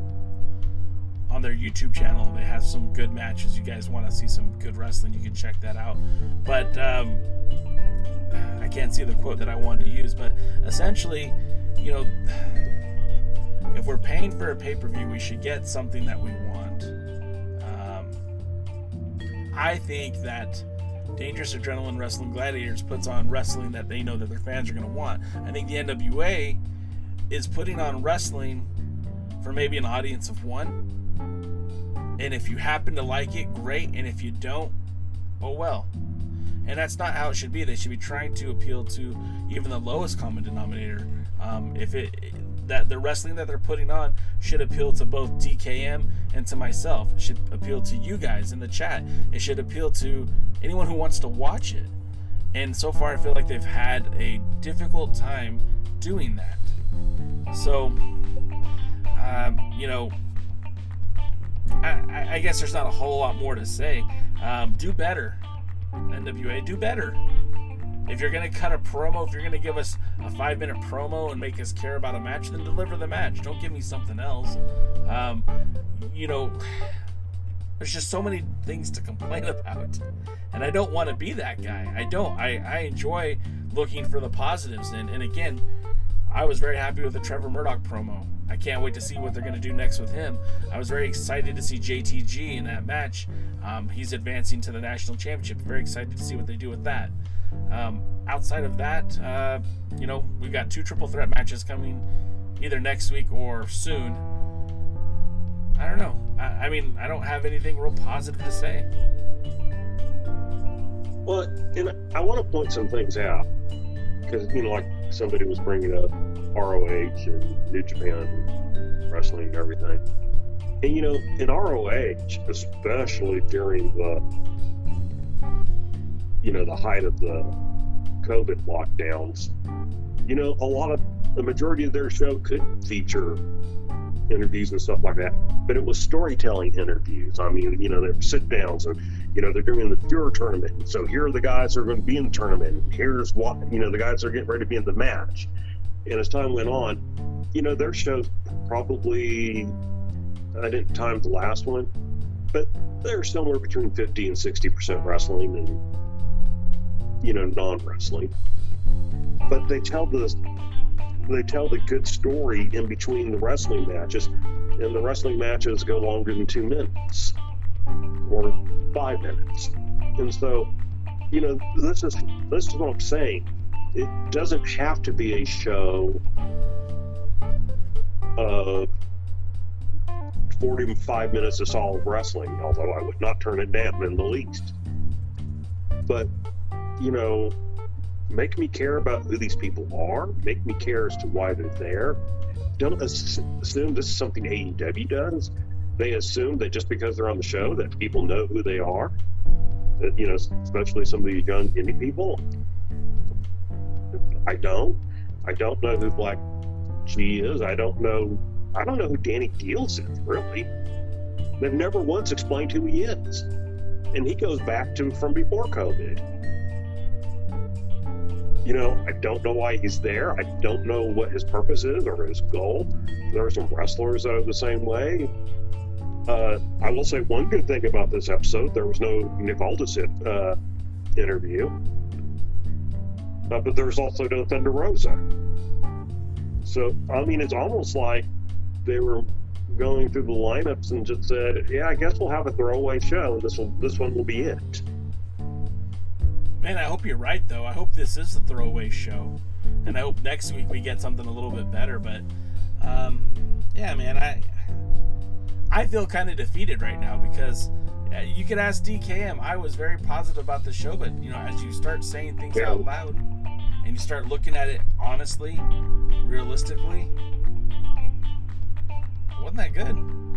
YouTube channel. They have some good matches. You guys want to see some good wrestling, you can check that out. But I can't see the quote that I wanted to use, but essentially, you know, if we're paying for a pay-per-view, we should get something that we want. I think that Dangerous Adrenaline Wrestling Gladiators puts on wrestling that they know that their fans are going to want. I think the NWA is putting on wrestling for maybe an audience of 1. And if you happen to like it, great. And if you don't, oh well. And that's not how it should be. They should be trying to appeal to even the lowest common denominator. That the wrestling that they're putting on should appeal to both DKM and to myself. It should appeal to you guys in the chat. It should appeal to anyone who wants to watch it. And so far, I feel like they've had a difficult time doing that. So, you know, I guess there's not a whole lot more to say. Do better, NWA. Do better. If you're going to cut a promo, if you're going to give us a 5-minute promo and make us care about a match, then deliver the match. Don't give me something else. You know, there's just so many things to complain about. And I don't want to be that guy. I don't. I enjoy looking for the positives. And again, I was very happy with the Trevor Murdoch promo. I can't wait to see what they're going to do next with him. I was very excited to see JTG in that match. He's advancing to the national championship. Very excited to see what they do with that. Outside of that, we've got 2 triple threat matches coming either next week or soon. I don't know. I mean, I don't have anything real positive to say. Well, and I want to point some things out because, like somebody was bringing up ROH and New Japan Wrestling and everything. And, in ROH, especially during the height of the COVID lockdowns, the majority of their show could feature interviews and stuff like that, but it was storytelling interviews. I mean, they're sit downs and, they're doing the Pure tournament. So here are the guys that are going to be in the tournament. Here's what, the guys that are getting ready to be in the match. And as time went on, their shows probably, I didn't time the last one, but they're somewhere between 50 and 60% wrestling and, non-wrestling. But they tell the good story in between the wrestling matches, and the wrestling matches go longer than 2 minutes or 5 minutes. And so, this is what I'm saying. It doesn't have to be a show of 45 minutes of solid wrestling, although I would not turn it down in the least. But, make me care about who these people are. Make me care as to why they're there. Don't assume this is something AEW does. They assume that just because they're on the show that people know who they are. That, especially some of these young indie people. I don't know who Black G is. I don't know who Danny Deals is, really. They've never once explained who he is. And he goes back to from before COVID. I don't know why he's there. I don't know what his purpose is or his goal. There are some wrestlers that are the same way. I will say one good thing about this episode. There was no Nick Aldis interview. But there's also no Thunder Rosa. So, I mean, it's almost like they were going through the lineups and just said, yeah, I guess we'll have a throwaway show. This one will be it. Man, I hope you're right, though. I hope this is a throwaway show. And I hope next week we get something a little bit better. But, yeah, man, I feel kind of defeated right now because you could ask DKM. I was very positive about the show, but, as you start saying things out loud and you start looking at it honestly, realistically, wasn't that good.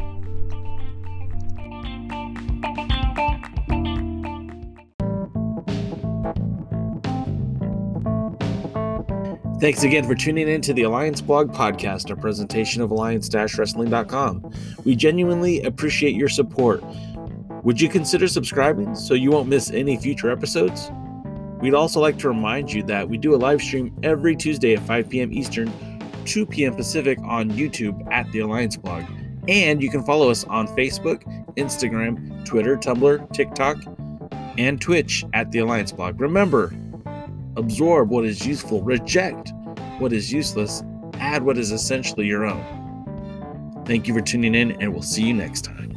Thanks again for tuning in to the Alliance Blog Podcast, a presentation of Alliance-Wrestling.com. We genuinely appreciate your support. Would you consider subscribing so you won't miss any future episodes? We'd also like to remind you that we do a live stream every Tuesday at 5 p.m. Eastern, 2 p.m. Pacific on YouTube at the Alliance Blog. And you can follow us on Facebook, Instagram, Twitter, Tumblr, TikTok, and Twitch at the Alliance Blog. Remember, absorb what is useful, reject what is useless, add what is essentially your own. Thank you for tuning in, and we'll see you next time.